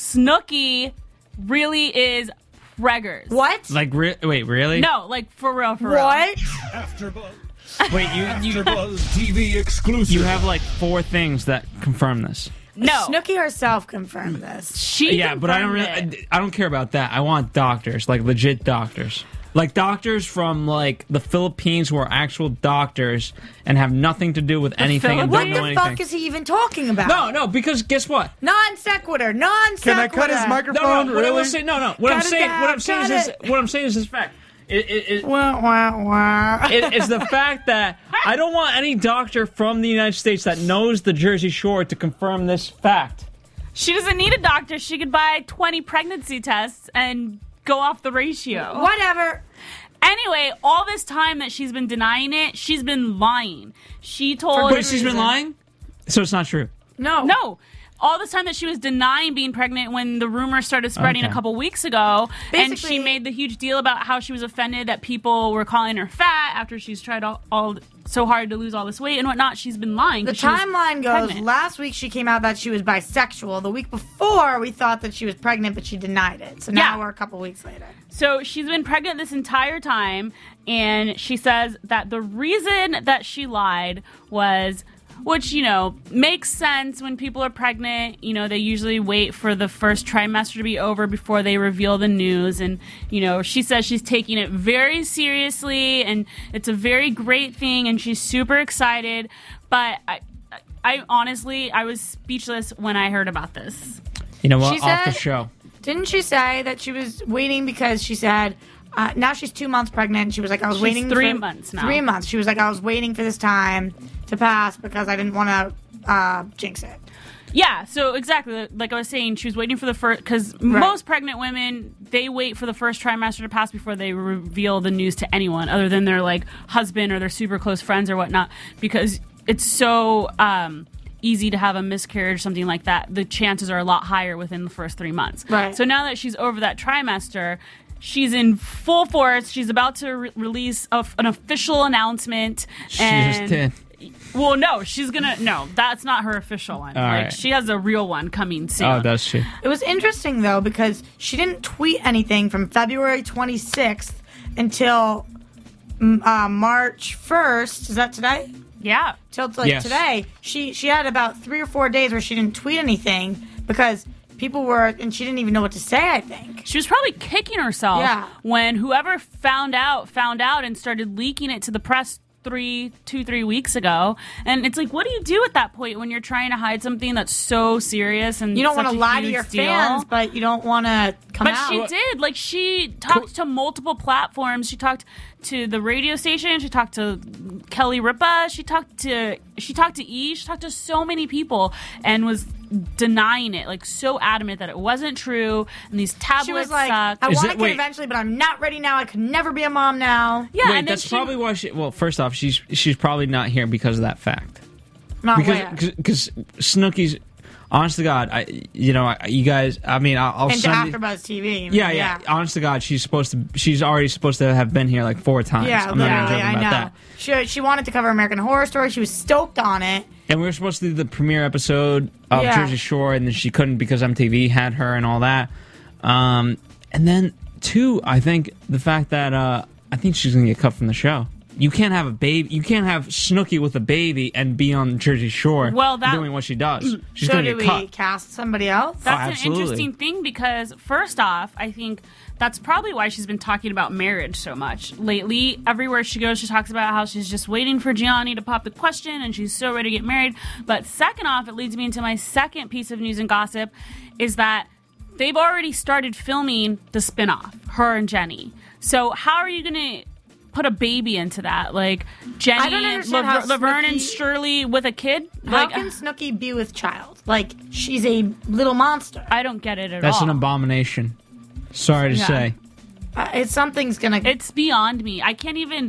Snooki really is preggers. What? Like, re- wait, really? No, like for real, for real. What? AfterBuzz. Wait, you you AfterBuzz T V exclusive. you have like four things that confirm this. No. Snooki herself confirmed this. She Yeah, but I don't really. confirmed it. I, I don't care about that. I want doctors, like legit doctors, like doctors from like the Philippines who are actual doctors and have nothing to do with anything and What don't the know fuck anything. is he even talking about? No, no, because guess what? Non sequitur. Non sequitur. Can I cut his No, microphone? no. What I really? was saying, no, no. What Cut I'm it saying, down, what I'm saying is, cut this, what I'm saying is this fact. It, it, it, Wah, wah, wah. it, it's the fact that I don't want any doctor from the United States that knows the Jersey Shore to confirm this fact. She doesn't need a doctor. She could buy twenty pregnancy tests and go off the ratio. Whatever. Anyway, all this time that she's been denying it, she's been lying. She told. Wait, she's been lying? So it's not true. No. No. All this time that she was denying being pregnant when the rumors started spreading Okay. a couple weeks ago. and Basically- she made the huge deal about how she was offended that people were calling her fat after she's tried all, all so hard to lose all this weight and whatnot. She's been lying. The 'cause she was timeline goes, pregnant. last week she came out that she was bisexual. The week before, we thought that she was pregnant, but she denied it. So now Yeah. we're a couple weeks later. So she's been pregnant this entire time, and she says that the reason that she lied was, which, you know, makes sense when people are pregnant. You know, they usually wait for the first trimester to be over before they reveal the news. And, you know, she says she's taking it very seriously, and it's a very great thing, and she's super excited. But I, I honestly, I was speechless when I heard about this. You know what? She Off the said- show. Didn't she say that she was waiting because she said, uh, now she's two months pregnant. She was like, I was She's waiting three for months now. Three months. She was like, I was waiting for this time to pass because I didn't want to uh, jinx it. Yeah, so exactly, like I was saying, she was waiting for the first, because most pregnant women, they wait for the first trimester to pass before they reveal the news to anyone other than their like husband or their super close friends or whatnot, because it's so um, easy to have a miscarriage, something like that, the chances are a lot higher within the first three months. Right. So now that she's over that trimester, she's in full force. She's about to re- release a, an official announcement. She and, just did. Well, no, she's gonna. No, that's not her official one. All like right. she has a real one coming soon. Oh, does she? It was interesting, though, because she didn't tweet anything from February twenty-sixth until mm, uh, March first. Is that today? Yeah. Till like Yes. today. She she had about three or four days where she didn't tweet anything because people were, and she didn't even know what to say, I think. She was probably kicking herself Yeah. when whoever found out found out and started leaking it to the press three, two, three weeks ago. And it's like, what do you do at that point when you're trying to hide something that's so serious and You don't such want to a lie to huge your deal? fans, but you don't want to come But out. she did. Like, she talked to multiple platforms. She talked to the radio station. She talked to Kelly Ripa. She talked to she talked to E. She talked to so many people and was denying it, like so adamant that it wasn't true. And these tablets She was like, suck. I Is want it- a kid wait. eventually, but I'm not ready now. I could never be a mom now. yeah, Wait, and then that's she, probably why she. Well, first off, she's she's probably not here because of that fact. Not Because where. because Snooki's, honest to God, I you know I, you guys. I mean, I'll, I'll Into send. you- AfterBuzz T V. Yeah, yeah, Honest to God, she's supposed to. She's already supposed to have been here like four times. Yeah, I'm not even literally, joking I about know. that. She, she wanted to cover American Horror Story. She was stoked on it. And we were supposed to do the premiere episode of Yeah. Jersey Shore, and then she couldn't because M T V had her and all that. Um, and then two, I think the fact that uh, I think she's gonna get cut from the show. You can't have a baby. You can't have Snooki with a baby and be on Jersey Shore Well, that- doing what she does. She's so gonna do get we cut. cast somebody else? That's Oh, an absolutely. interesting thing because, first off, I think that's probably why she's been talking about marriage so much lately. Everywhere she goes, she talks about how she's just waiting for Gianni to pop the question and she's so ready to get married. But second off, it leads me into my second piece of news and gossip is that they've already started filming the spinoff, her and Jenny. So how are you going to put a baby into that? Like Jenny, I don't understand how Laverne and Snooki- Shirley with a kid? How Like, can Snooki be with child? Like, she's a little monster. I don't get it at That's all. an abomination. Sorry to Yeah. say. Uh, it's something's gonna. It's beyond me. I can't even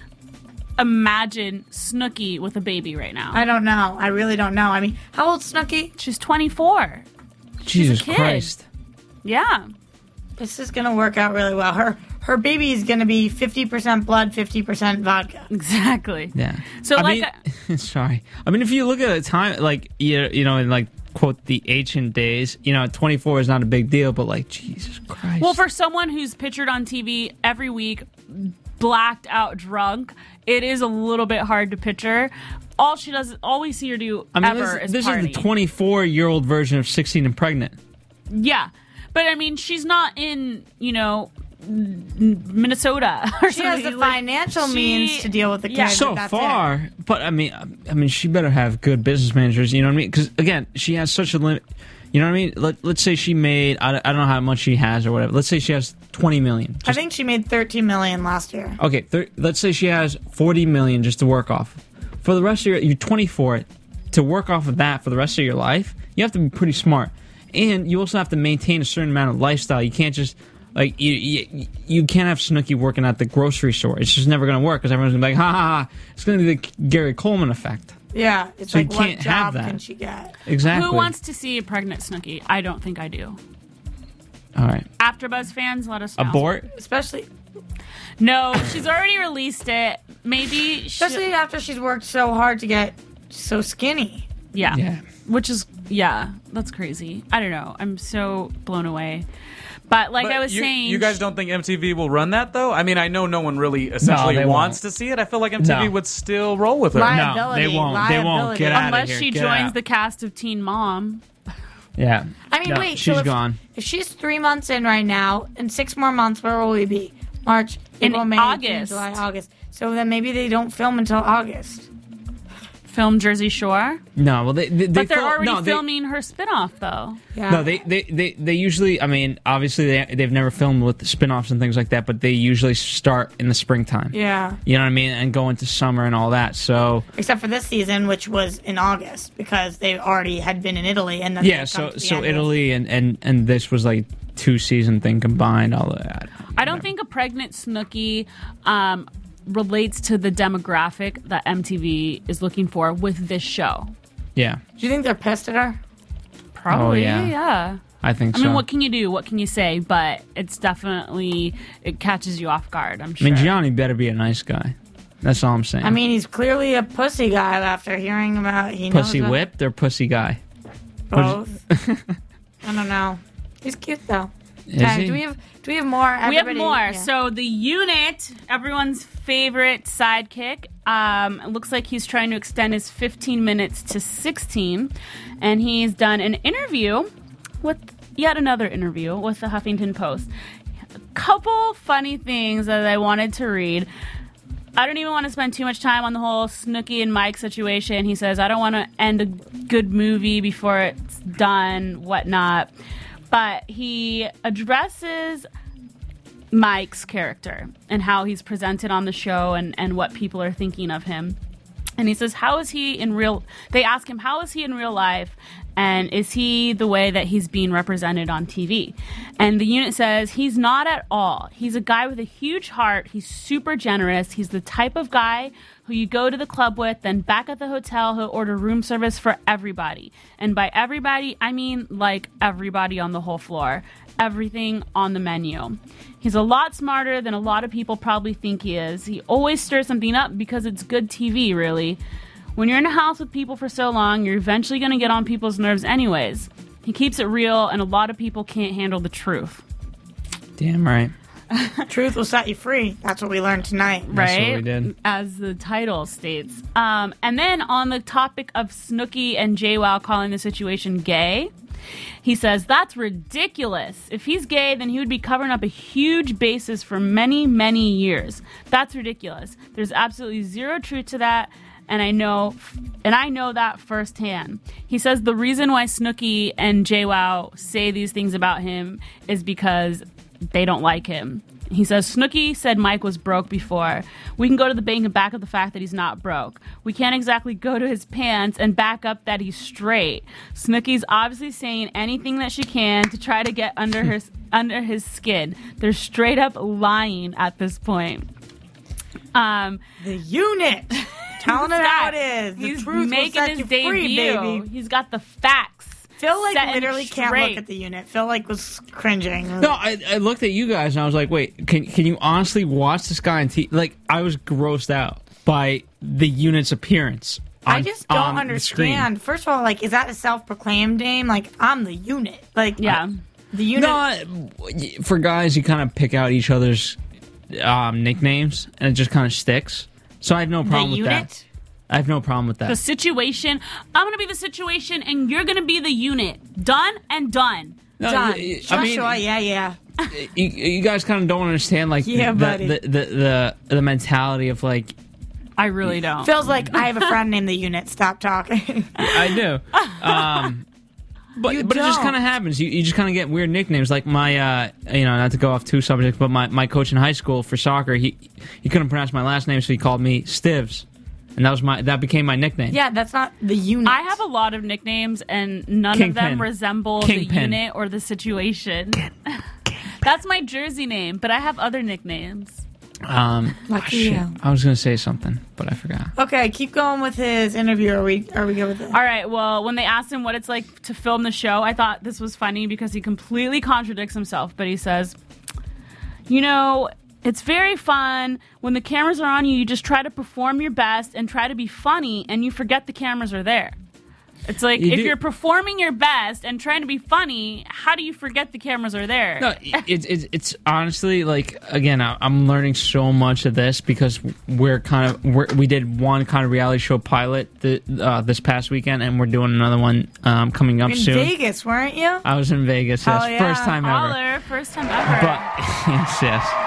imagine Snooki with a baby right now. I don't know. I really don't know. I mean, how old's Snooki? She's twenty-four. Jesus kid. Christ. Yeah. This is gonna work out really well. Her her baby is gonna be fifty percent blood, fifty percent vodka. Exactly. Yeah. So, I like, mean, sorry. I mean, if you look at the time, like you, you know, in like quote the ancient days, you know, twenty-four is not a big deal, but like Jesus Christ. well, for someone who's pictured on T V every week, blacked out drunk, it is a little bit hard to picture. All she does, all we see her do I mean, ever this, is this party. is the twenty-four-year-old version of sixteen and pregnant. Yeah, but I mean, she's not in, you know, N- Minnesota. Or She has the something. Like, financial she- means to deal with the kid. Yeah. So That's far, it. but I mean, I mean, she better have good business managers. You know what I mean? Because again, she has such a limit. You know what I mean? Let, let's say she made, I, I don't know how much she has or whatever. Let's say she has twenty million. I think she made thirteen million last year. Okay, thir- let's say she has forty million just to work off. For the rest of your, you're twenty-four, to work off of that for the rest of your life, you have to be pretty smart. And you also have to maintain a certain amount of lifestyle. You can't just, like, you you, you can't have Snooki working at the grocery store. It's just never going to work because everyone's going to be like, ha ha ha. It's going to be the Gary Coleman effect. Yeah, it's So you like what can't have job that. can she get? Exactly. Who wants to see a pregnant Snooki? I don't think I do. All right. AfterBuzz fans, let us know. Abort? Especially No, she's already released it. Maybe she, especially after she's worked so hard to get so skinny. yeah. Yeah. Which is yeah, that's crazy. I don't know. I'm so blown away. But like But I was you, saying, you guys don't think M T V will run that though? I mean, I know no one really essentially they wants won't. to see it. I feel like M T V No. would still roll with her. Right. No, Liability, they won't. They won't. liability. Get out of unless here. she Get joins out. the cast of Teen Mom. Yeah. I mean, No, wait. she's so if, gone. If she's three months in right now, in six more months, where will we be? March, In April, May, June, August. July, August. So then maybe they don't film until August. Film Jersey Shore. No, well, they, they, they But they're fil- already no, they- filming her spinoff though. Yeah. No, they, they, they, they usually, I mean, obviously they, they've never filmed with spin-offs and things like that, but they usually start in the springtime. Yeah. You know what I mean? And go into summer and all that. So, Except for this season, which was in August, because they already had been in Italy, and then yeah, they so come to the so end of- Italy and, and, and this was like two season thing combined, all of that. I don't think a pregnant Snooki um, relates to the demographic that M T V is looking for with this show. Yeah, Do you think they're pissed at her? Probably, Oh, yeah. yeah. I think I so. mean, what can you do? What can you say? But it's definitely, it catches you off guard, I'm I sure. mean, Gianni better be a nice guy. That's all I'm saying. I mean, he's clearly a pussy guy after hearing about he pussy knows whipped or pussy guy? both. I don't know. He's cute though. Is Okay, he? do we have do we have more? We have Everybody- more. yeah. So the unit, everyone's favorite sidekick, um, it looks like he's trying to extend his fifteen minutes to sixteen, and he's done an interview with yet another interview with the Huffington Post. A couple funny things that I wanted to read. I don't even want to spend too much time on the whole Snooki and Mike situation. He says, I don't want to end a good movie before it's done, whatnot. But he addresses Mike's character and how he's presented on the show and, and what people are thinking of him. And he says, how is he in real... They ask him, how is he in real life? And is he the way that he's being represented on T V? And the unit says, he's not at all. He's a guy with a huge heart. He's super generous. He's the type of guy who you go to the club with, then back at the hotel, he'll order room service for everybody. And by everybody, I mean like everybody on the whole floor. Everything on the menu. He's a lot smarter than a lot of people probably think he is. He always stirs something up because it's good T V, really. When you're in a house with people for so long, you're eventually going to get on people's nerves anyways. He keeps it real, and a lot of people can't handle the truth. Damn right. Truth will set you free. That's what we learned tonight. Right? That's what we did. As the title states. Um, and then on the topic of Snooki and JWoww calling the situation gay, he says, that's ridiculous. If he's gay, then he would be covering up a huge basis for many, many years. That's ridiculous. There's absolutely zero truth to that. And I know, and I know that firsthand. He says the reason why Snooki and JWoww say these things about him is because they don't like him. He says, Snooki said Mike was broke before. We can go to the bank and back up the fact that he's not broke. We can't exactly go to his pants and back up that he's straight. Snooki's obviously saying anything that she can to try to get under his under his skin. They're straight up lying at this point. Um, The unit. Telling it how it is. The He's truth will making set his you debut. free, baby. He's got the facts. Phil like setting literally it can't straight. look at the unit. Phil like was cringing. No, I, I looked at you guys and I was like, wait, can can you honestly watch this guy on T V? Like, I was grossed out by the unit's appearance. On, I just don't on the understand. First of all, like, is that a self-proclaimed name? Like, I'm the unit. Like, Yeah. the unit. screen. No, for guys, you kind of pick out each other's um, nicknames and it just kind of sticks. So I have no the problem with unit. that. I have no problem with that. The situation. I'm going to be the situation, and you're going to be the unit. Done and done. No, Done. y- y- Joshua, I mean, yeah, yeah. you, you guys kind of don't understand, like, Yeah, the, buddy. the, the, the the mentality of like. I really don't. Phil's like, I have a friend named the unit. Stop talking. I do. Um, but You but it just don't. kind of happens. You, you just kind of get weird nicknames. Like my, uh, you know, not to go off two subjects, but my, my coach in high school for soccer, he he couldn't pronounce my last name, so he called me Stivs, and that was my that became my nickname. Yeah, that's not the unit. I have a lot of nicknames, and none Kingpin. of them resemble Kingpin. the unit or the situation. That's my jersey name, but I have other nicknames. Um, Lucky shit. you. I was gonna say something, but I forgot. Okay, keep going with his interview. Are we are we good with it? All right, well, when they asked him what it's like to film the show, I thought this was funny because he completely contradicts himself, but he says, you know, it's very fun. When the cameras are on you, you just try to perform your best and try to be funny, and you forget the cameras are there. It's like, You if do- you're performing your best and trying to be funny, how do you forget the cameras are there? No, it's it's it's honestly like, again, I- I'm learning so much of this because we're kind of we're, we did one kind of reality show pilot th- uh, this past weekend, and we're doing another one um, coming up In soon. Vegas, weren't you? I was in Vegas, yes, Oh, yeah. first time ever. Holler, first time ever. But yes,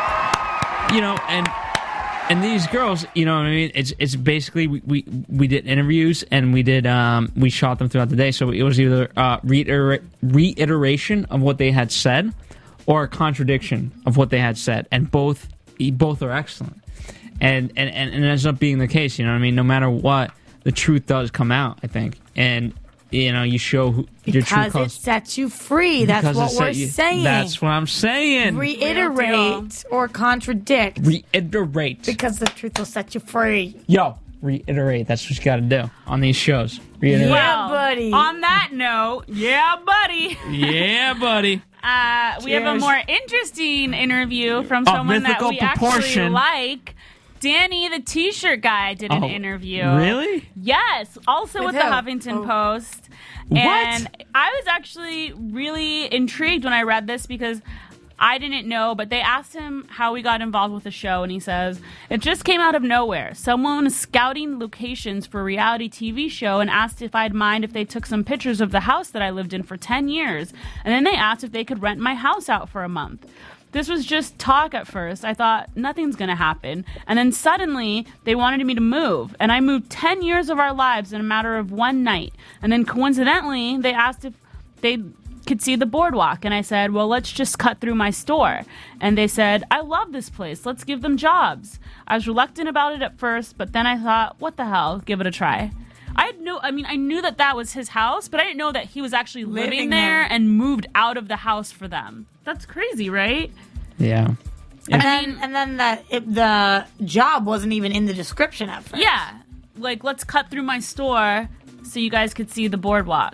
yes. You know, and and these girls, you know what I mean? It's it's basically we, we, we did interviews and we did um, we shot them throughout the day. So it was either uh, reiter- reiteration of what they had said or a contradiction of what they had said, and both both are excellent. And and, and and it ends up being the case. You know what I mean? No matter what, the truth does come out, I think. And you know, you show who, your true Because it colors. sets you free. That's Because it what set we're you- saying. That's what I'm saying. Reiterate or contradict. Reiterate. Because the truth will set you free. Yo, reiterate. That's what you got to do on these shows. Reiterate. Yeah, buddy. On that note, yeah, buddy. Yeah, buddy. Uh, we have a Cheers. more interesting interview from Of someone that mythical we actually proportion. like. Danny, the T-shirt guy, did an Oh, interview. really? Yes, also with, With the who? Huffington Oh. Post. What? And I was actually really intrigued when I read this because I didn't know, but they asked him how he got involved with the show, and he says, it just came out of nowhere. Someone was scouting locations for a reality T V show and asked if I'd mind if they took some pictures of the house that I lived in for ten years. And then they asked if they could rent my house out for a month. This was just talk at first. I thought, nothing's going to happen. And then suddenly, they wanted me to move. And I moved ten years of our lives in a matter of one night. And then coincidentally, they asked if they could see the boardwalk. And I said, well, let's just cut through my store. And they said, I love this place. Let's give them jobs. I was reluctant about it at first, but then I thought, what the hell? Give it a try. I had no, I mean, I knew that that was his house, but I didn't know that he was actually living, Living there there. and moved out of the house for them. That's crazy, right? Yeah. And then, and then that it, the job wasn't even in the description at first. Yeah. Like, let's cut through my store so you guys could see the boardwalk.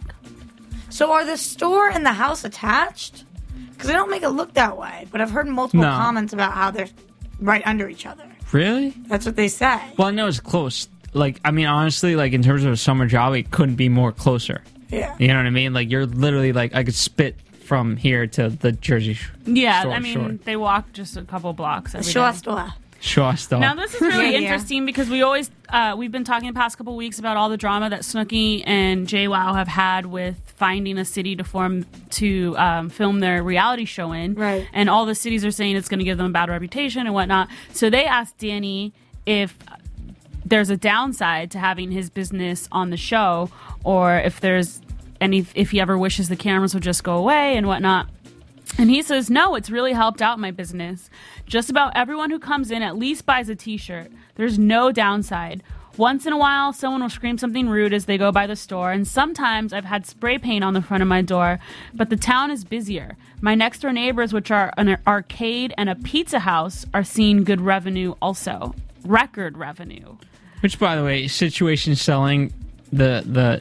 So are the store and the house attached? Because they don't make it look that way. But I've heard multiple No. comments about how they're right under each other. Really? That's what they say. Well, I know it's close. Like, I mean, honestly, like, in terms of a summer job, it couldn't be more closer. Yeah. You know what I mean? Like, you're literally, like, I could spit from here to the Jersey sh- Yeah, shore, I mean, shore. they walk just a couple blocks every Sure, day. store. Sure, still. Now this is really Yeah, yeah. interesting because we always uh, we've been talking the past couple weeks about all the drama that Snooki and JWoww have had with finding a city to form to um, film their reality show in, Right. and all the cities are saying it's going to give them a bad reputation and whatnot. So they asked Danny if there's a downside to having his business on the show, or if there's any if he ever wishes the cameras would just go away and whatnot. And he says, no, it's really helped out my business. Just about everyone who comes in at least buys a t-shirt. There's no downside. Once in a while, someone will scream something rude as they go by the store, and sometimes I've had spray paint on the front of my door, but the town is busier. My next-door neighbors, which are an arcade and a pizza house, are seeing good revenue also. Record revenue. Which, by the way, situation selling the the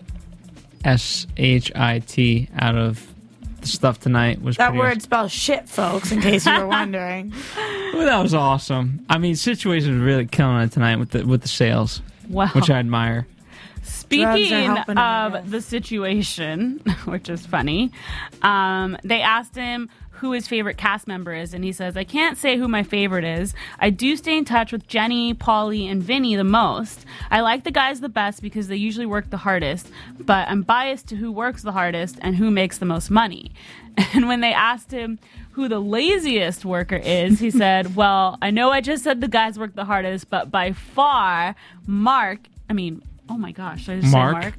S H I T out of the stuff tonight was That pretty word spells shit, folks, in case you were wondering. Well, that was awesome. I mean, situation was really killing it tonight with the with the sales, Wow. which I admire. Speaking helping him, I guess. of the situation, which is funny, um, they asked him who his favorite cast member is, and he says, I can't say who my favorite is. I do stay in touch with Jenny, Pauly, and Vinny the most. I like the guys the best because they usually work the hardest, but I'm biased to who works the hardest and who makes the most money. And when they asked him who the laziest worker is, he said, well, I know I just said the guys work the hardest, but by far, Mark, I mean, oh my gosh, did I just Mark? say Mark?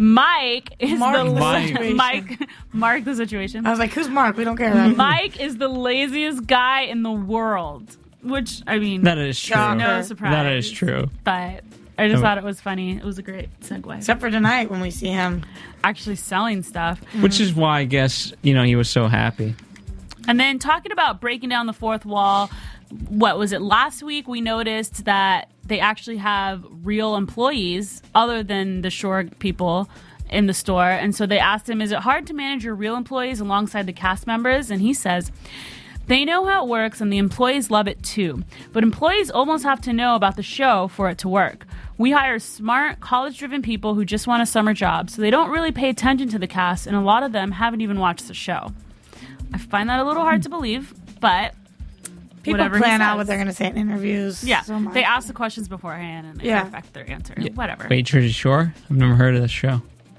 Mike is Mark the the Mike. situation. Mike, Mark the situation. I was like, who's Mark? We don't care about him. Mike is the laziest guy in the world, which, I mean, That is true. Shocker. no surprise. That is true. But I just Oh. thought it was funny. It was a great segue. Except for tonight when we see him. Actually selling stuff. Which is why I guess, you know, he was so happy. And then talking about breaking down the fourth wall, what was it? Last week we noticed that they actually have real employees other than the Shore people in the store. And so they asked him, is it hard to manage your real employees alongside the cast members? And he says, they know how it works and the employees love it too. But employees almost have to know about the show for it to work. We hire smart, college-driven people who just want a summer job, so they don't really pay attention to the cast, and a lot of them haven't even watched the show. I find that a little hard to believe, but People whatever he plan out says. what they're going to say in interviews. Yeah, So much. they ask the questions beforehand and they Yeah. affect their answer. Whatever. Wait, Jersey Shore? I've never heard of this show.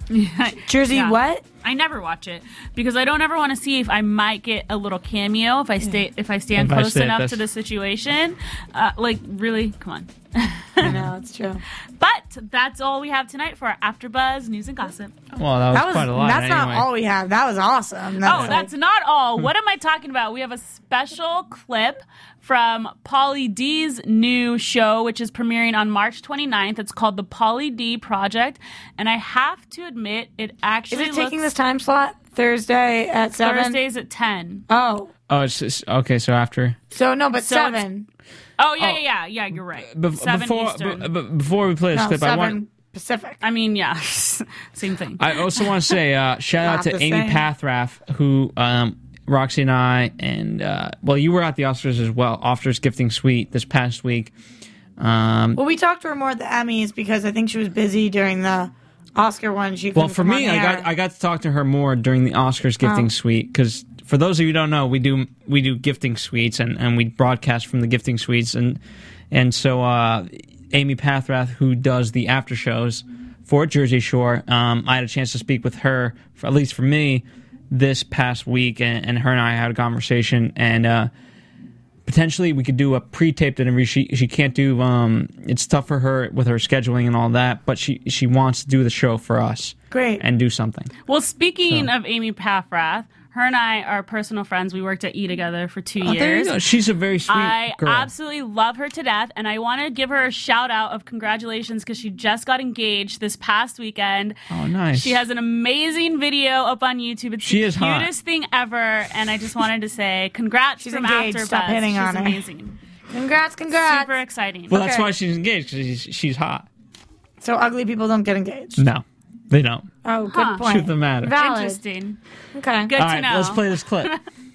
Jersey Yeah. what? I never watch it because I don't ever want to see if I might get a little cameo if I stay if I stand If I close stay- enough that's- to the situation. Uh, like really, come on. I know, it's true. But that's all we have tonight for our AfterBuzz news and gossip. Well, that was, That was, quite a lot. that's anyway. not all we have. That was awesome. That's Oh, like- that's not all. What am I talking about? We have a special clip from Pauly D's new show, which is premiering on March twenty-ninth. It's called The Pauly D Project. And I have to admit, it Is actually it taking looks this time slot? Thursday at seven? Thursdays at ten. Oh. Oh, it's just, okay, so after. So, no, but So it's- seven. Oh yeah, yeah, yeah, yeah. You're right. Bef- Seven before, Eastern. b- b- before we play this No, clip, I seven want. Pacific. I mean, yeah, same thing. I also want to say uh, shout out Not to the Amy same. Pathrath, who um, Roxy and I, and uh, well, you were at the Oscars as well, Oscars Gifting Suite this past week. Um, Well, we talked to her more at the Emmys because I think she was busy during the Oscar one. She well, couldn't for come me, on I got air. I got to talk to her more during the Oscars Gifting Oh. Suite because for those of you who don't know, we do we do gifting suites and, and we broadcast from the gifting suites and and so uh, Amy Pathrath, who does the after shows for Jersey Shore, um, I had a chance to speak with her, for, at least for me, this past week, and, and her and I had a conversation, and uh, potentially we could do a pre-taped interview. She she can't do. Um, it's tough for her with her scheduling and all that, but she she wants to do the show for us. Great. And do something. Well, speaking So. of Amy Pathrath, her and I are personal friends. We worked at E together for two Oh, years. there you go. She's a very sweet I girl. absolutely love her to death, and I want to give her a shout out of congratulations because she just got engaged this past weekend. Oh, nice. She has an amazing video up on YouTube. It's She the is hot. cutest thing ever, and I just wanted to say congrats She's from engaged. AfterBuzz. Stop hitting She's on her. amazing. Congrats, congrats. Super exciting. Well, that's Okay. why she's engaged, because she's, she's hot. So ugly people don't get engaged. No, they don't. Oh, good Huh. point. Truth of the matter. Valid. Interesting. Okay. Good All to right, know. let's play this clip.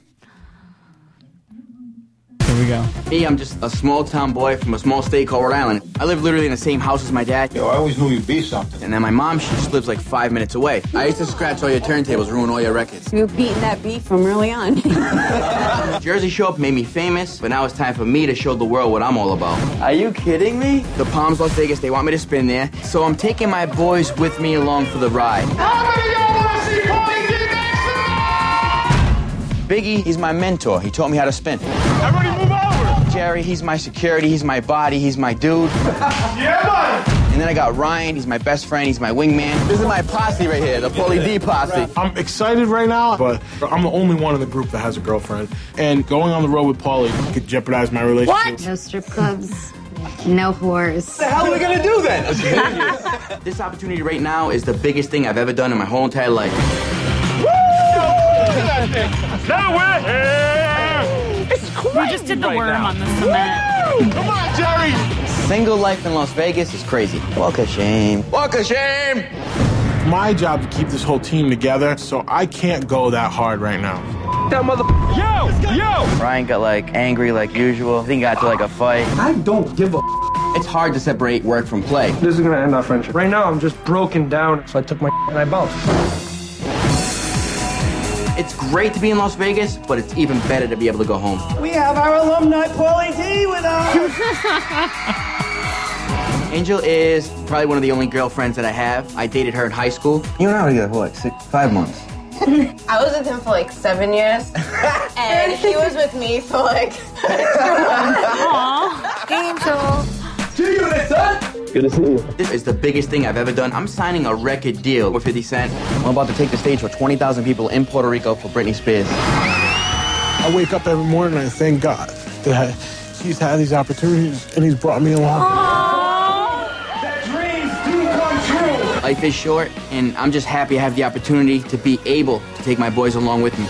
Here we go. Me, I'm just a small town boy from a small state called Rhode Island. I live literally in the same house as my dad. Yo, I always knew you'd be something. And then my mom, she just lives like five minutes away. I used to scratch all your turntables, ruin all your records. You were beating that beat from early on. Jersey Show made me famous, but now it's time for me to show the world what I'm all about. Are you kidding me? The Palms, Las Vegas, they want me to spin there, so I'm taking my boys with me along for the ride. How many of y'all want to see Paulie D next Biggie, he's my mentor. He taught me how to spin. Everybody move over! Jerry, he's my security, he's my body, he's my dude. Yeah, buddy! And then I got Ryan, he's my best friend, he's my wingman. This is my posse right here, the Paulie D posse. I'm excited right now, but I'm the only one in the group that has a girlfriend. And going on the road with Paulie could jeopardize my relationship. What? No strip clubs, no whores. What the hell are we gonna do then? This opportunity right now is the biggest thing I've ever done in my whole entire life. Now we're here! It's crazy We just did the right worm now. on the cement. Come on, Jerry! Single life in Las Vegas is crazy. Walk of shame. Walk of shame! My job to keep this whole team together, so I can't go that hard right now. That mother. Yo! Yo! Ryan got like angry like usual. I think got to like a fight. I don't give a. It's hard to separate work from play. This is gonna end our friendship. Right now, I'm just broken down, so I took my and I bounced. It's great to be in Las Vegas, but it's even better to be able to go home. We have our alumni Paulie D with us. Angel is probably one of the only girlfriends that I have. I dated her in high school. You and I were together for like six, five months. I was with him for like seven years, and he was with me for like two months. Aww. Angel. Two units, son! Good to see you. This is the biggest thing I've ever done. I'm signing a record deal with fifty Cent. I'm about to take the stage for twenty thousand people in Puerto Rico for Britney Spears. I wake up every morning and I thank God that he's had these opportunities and he's brought me along. That dreams do come true! Life is short, and I'm just happy I have the opportunity to be able to take my boys along with me.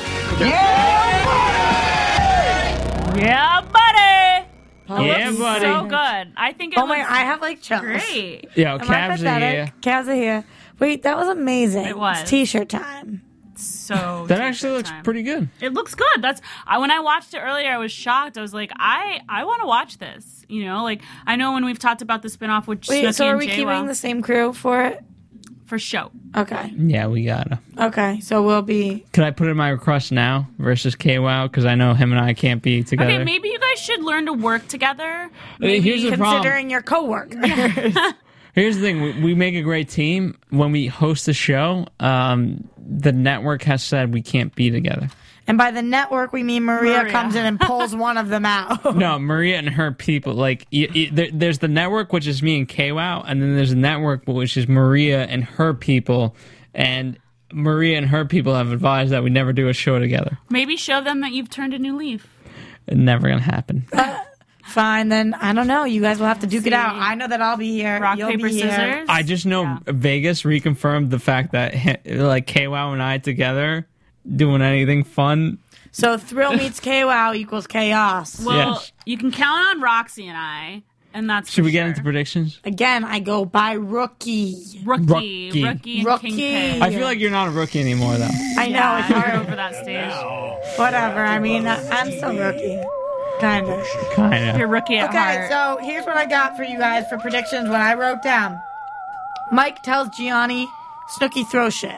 Yeah, buddy. Oh, Yeah, Looks buddy. So good. I think it Oh my! looks I have like chills. great. Yo, Am I Cavs are pathetic? here. Cavs are here. Wait, that was amazing. It was. It's t-shirt time. So That actually looks time. pretty good. It looks good. That's I when I watched it earlier, I was shocked. I was like, I I want to watch this. You know, like I know when we've talked about the spinoff with Wait, Snooki so are and we J keeping Well the same crew for it? for show. Okay. Yeah, we gotta. Okay. So we'll be. Could I put in my request now versus K W O W? Because I know him and I can't be together. Okay, maybe you guys should learn to work together. Maybe here's the problem. Considering your coworker. Here's the thing: we, we make a great team. When we host the show, um, the network has said we can't be together. And by the network, we mean Maria, Maria. comes in and pulls one of them out. No, Maria and her people. Like, y y there, there's the network, which is me and K W O W, and then there's a network, which is Maria and her people. And Maria and her people have advised that we never do a show together. Maybe show them that you've turned a new leaf. Never gonna happen. Fine, then I don't know. You guys will have to duke it See. out. I know that I'll be here. Rock, You'll paper, be here. scissors. I just know Yeah. Vegas reconfirmed the fact that like K W O W and I together doing anything fun. So thrill meets K W O W equals chaos. Well, Yes. You can count on Roxy and I, and that's Should for we get sure. into predictions? Again, I go by rookie. Rookie, Rookie. rookie, and Rookie. Kingpin. I feel like you're not a rookie anymore, though. I know, Yeah, it's you're hard. over that stage. Whatever. I mean, I- I'm still rookie. Kind of. Kind You're of. rookie at Okay, heart. so here's what I got for you guys for predictions when I wrote down. Mike tells Gianni Snooki throw shit.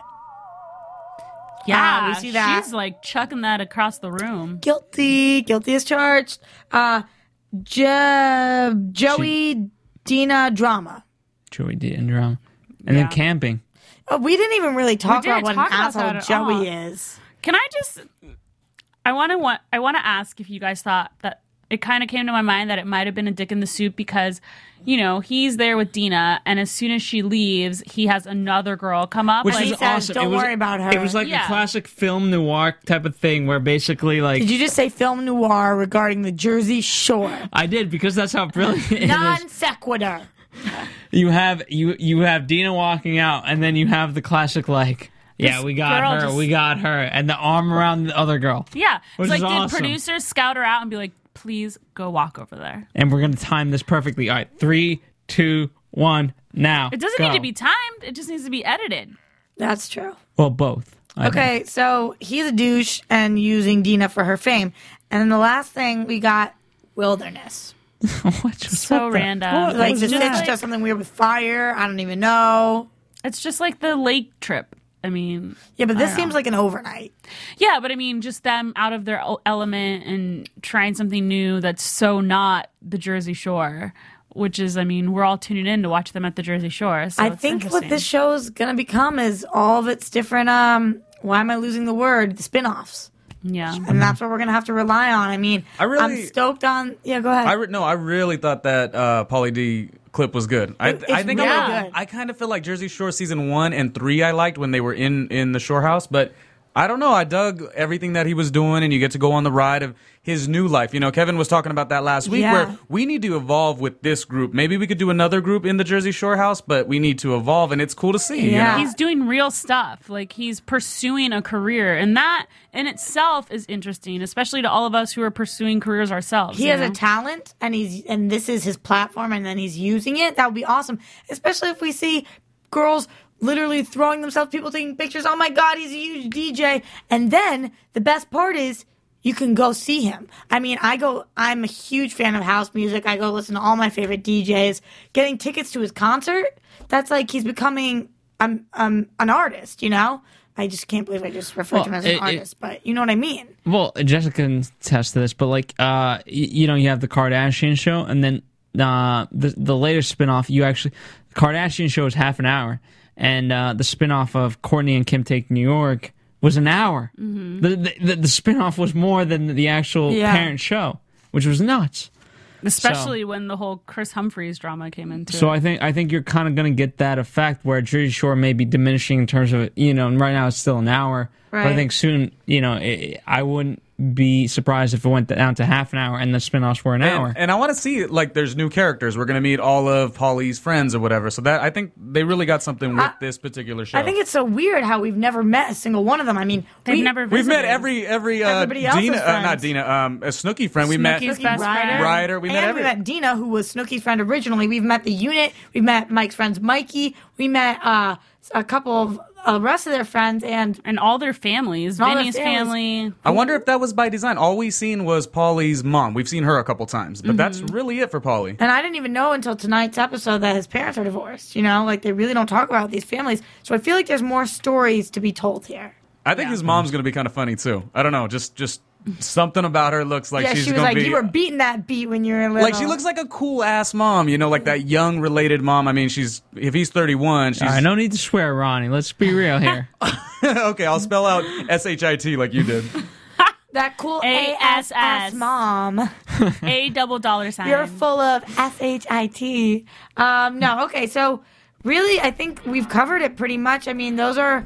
yeah, Ah, we see that. she's like chucking that across the room. Guilty. Guilty as charged. Uh, Jo- Joey Dina drama. Joey D and drama. And Yeah. then camping. Oh, we didn't even really talk didn't about what talk an about that asshole at Joey all. is. Can I just? I want to want. I want to ask if you guys thought that it kind of came to my mind that it might have been a dick in the soup because, you know, he's there with Dina, and as soon as she leaves, he has another girl come up. Which like, is he says, awesome. "Don't it was, worry about her." It was like Yeah. a classic film noir type of thing where basically, like. Did you just say film noir regarding the Jersey Shore? I did because that's how brilliant it is. Non sequitur. You have you you have Dina walking out, and then you have the classic like, yeah, This we got girl her, just- we got her, and the arm around the other girl. yeah, Which it's like is did awesome. producers scout her out and be like, please go walk over there? And we're gonna time this perfectly. All right, three, two, one, now. It doesn't go. need to be timed. It just needs to be edited. That's true. Well, both. I Okay, think. so he's a douche and using Dina for her fame. And then the last thing we got wilderness. What just- So what the- random. what Like was the that? Stitch does something weird with fire. I don't even know. It's just like the lake trip. I mean, Yeah, but I this don't seems know. like an overnight. Yeah, but I mean, just them out of their o- element and trying something new that's so not the Jersey Shore, which is, I mean, we're all tuning in to watch them at the Jersey Shore. So I it's think what interesting. this show is going to become is all of its different, um, why am I losing the word? The spin-offs. Yeah. And that's what we're going to have to rely on. I mean, I really- I'm stoked on, yeah, go ahead. I re- no, I really thought that uh, Pauly D clip was good. I, It- I it's think really I'm, good. I kind of feel like Jersey Shore season one and three I liked when they were in in the Shore House, but I don't know. I dug everything that he was doing, and you get to go on the ride of his new life. You know, Kevin was talking about that last week, Yeah. where we need to evolve with this group. Maybe we could do another group in the Jersey Shore House, but we need to evolve, and it's cool to see. Yeah. You know? He's doing real stuff. Like, he's pursuing a career. And that in itself is interesting, especially to all of us who are pursuing careers ourselves. he you has know? a talent and he's and this is his platform and then he's using it. That would be awesome. Especially if we see girls literally throwing themselves, people taking pictures. Oh my God, he's a huge D J. And then the best part is you can go see him. I mean, I go, I'm a huge fan of house music. I go listen to all my favorite D Js. Getting tickets to his concert, that's like he's becoming um, um, an artist, you know? I just can't believe I just referred Well, to him as an it- it- artist, but you know what I mean? Well, Jessica can attest to this, but like, uh, y- you know, you have the Kardashian show, and then uh, the the latest spinoff. You actually, the Kardashian show is half an hour, and uh, the spinoff of Kourtney and Kim Take New York was an hour. Mm-hmm. The, the the the spinoff was more than the actual Yeah. parent show, which was nuts. Especially when the whole Chris Humphries drama came into So it. I think I think you're kind of going to get that effect where Jersey Shore may be diminishing in terms of, you know, and right now it's still an hour, but I Right. think soon, you know, it, I wouldn't be surprised if it went down to half an hour and the spinoffs were an hour. And, and I want to see, like, there's new characters. We're going to meet all of Pauly's friends or whatever. So that I think they really got something with I- this particular show. I think it's so weird how we've never met a single one of them. I mean, They've we, never We've met visited. every every uh, Everybody else's Dina, uh, friends. not Dina, um, a Snooki friend. We met Snooki's Snooki best Ryder. friend. Ryder. We met and every. we met Dina, who was Snooki's friend originally. We've met the unit. We've met Mike's friends, Mikey. We met uh, a couple of uh, rest of their friends, and And all their families. all their Vinny's families. family. I wonder if that was by design. All we seen was Pauly's mom. We've seen her a couple times, but that's really it for Pauly. and I didn't even know until tonight's episode that his parents are divorced. You know, like they really don't talk about these families. So I feel like there's more stories to be told here. I think his mom's going to be kind of funny too. I don't know, just just something about her looks like yeah, she's she was going like, to be you were beating that beat when you were little. like she looks like a cool ass mom, you know, like that young related mom. I mean, she's if he's thirty-one, she's All right, no need to swear, Ronnie. Let's be real here. okay. I'll spell out S H I T like you did. that cool A S S. A S S mom. A double dollar sign. You're full of S H I T. Um, no, okay, so really, I think we've covered it pretty much. I mean, those are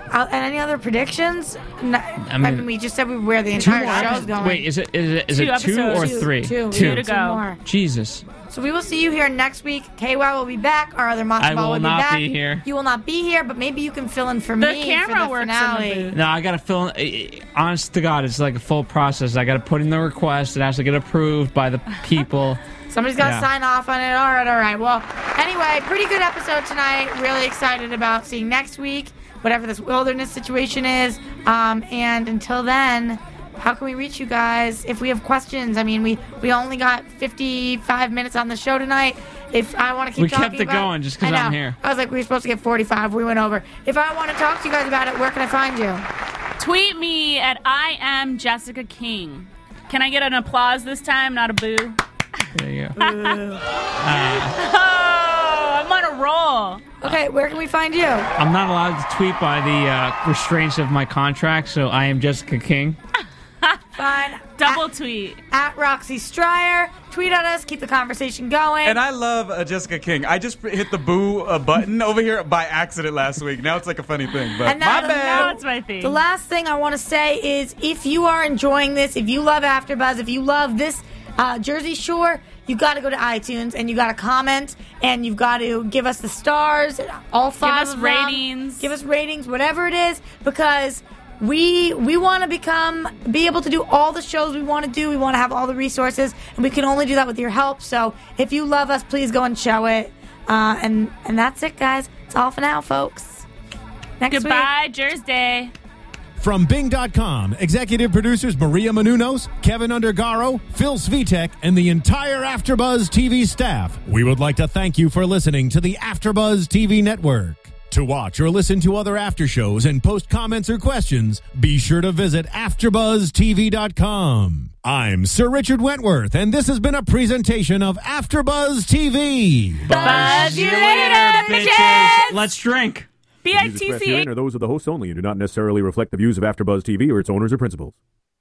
Uh, and any other predictions? No, I, mean, mean, we just said we where the Two entire more show's episodes. going. Wait, is it is it is Two it two or episodes. three? Two. Two Two to go. more. Jesus. So we will see you here next week. K Y will be back. Our other matzo I ball will will be not back. be here. You will not be here, but maybe you can fill in for The me camera for the works in the finale. booth. No, I gotta fill. In, honest to God, it's like a full process. I gotta put in the request. It has to get approved by the people. Somebody's got to Yeah. sign off on it. All right, all right. Well, anyway, pretty good episode tonight. Really excited about seeing next week, whatever this wilderness situation is. Um, and until then, how can we reach you guys if we have questions? I mean, we, we only got fifty-five minutes on the show tonight. If I want to keep We talking kept it about, going just 'cause I know. I'm here. I was like, we were supposed to get forty-five. We went over. If I want to talk to you guys about it, where can I find you? Tweet me at I am Jessica King. Can I get an applause this time, not a boo? There you go. Oh, I'm on a roll. Okay, where can we find you? I'm not allowed to tweet by the uh, restraints of my contract, so I am Jessica King. Fine. Double at, tweet. At Roxy Stryer. Tweet at us. Keep the conversation going. And I love uh, Jessica King. I just hit the boo uh, button over here by accident last week. Now it's like a funny thing, but And now my the- bad. Now it's my thing. The last thing I want to say is if you are enjoying this, if you love AfterBuzz, if you love this uh, Jersey Shore, you got to go to iTunes and you got to comment and you've got to give us the stars, all five us of them. ratings. Give us ratings, whatever it is, because we we want to become be able to do all the shows we want to do. We want to have all the resources, and we can only do that with your help. So if you love us, please go and show it. Uh, and and that's it, guys. It's all for now, folks. Next week. Goodbye, Jersey. From Bing dot com, executive producers Maria Menounos, Kevin Undergaro, Phil Svitek, and the entire AfterBuzz T V staff, we would like to thank you for listening to the AfterBuzz T V network. To watch or listen to other after shows and post comments or questions, be sure to visit after buzz T V dot com. I'm Sir Richard Wentworth, and this has been a presentation of AfterBuzz T V. Buzz you later, bitches. Let's drink. B I T C H. are those of the hosts only and do not necessarily reflect the views of AfterBuzz T V or its owners or principals.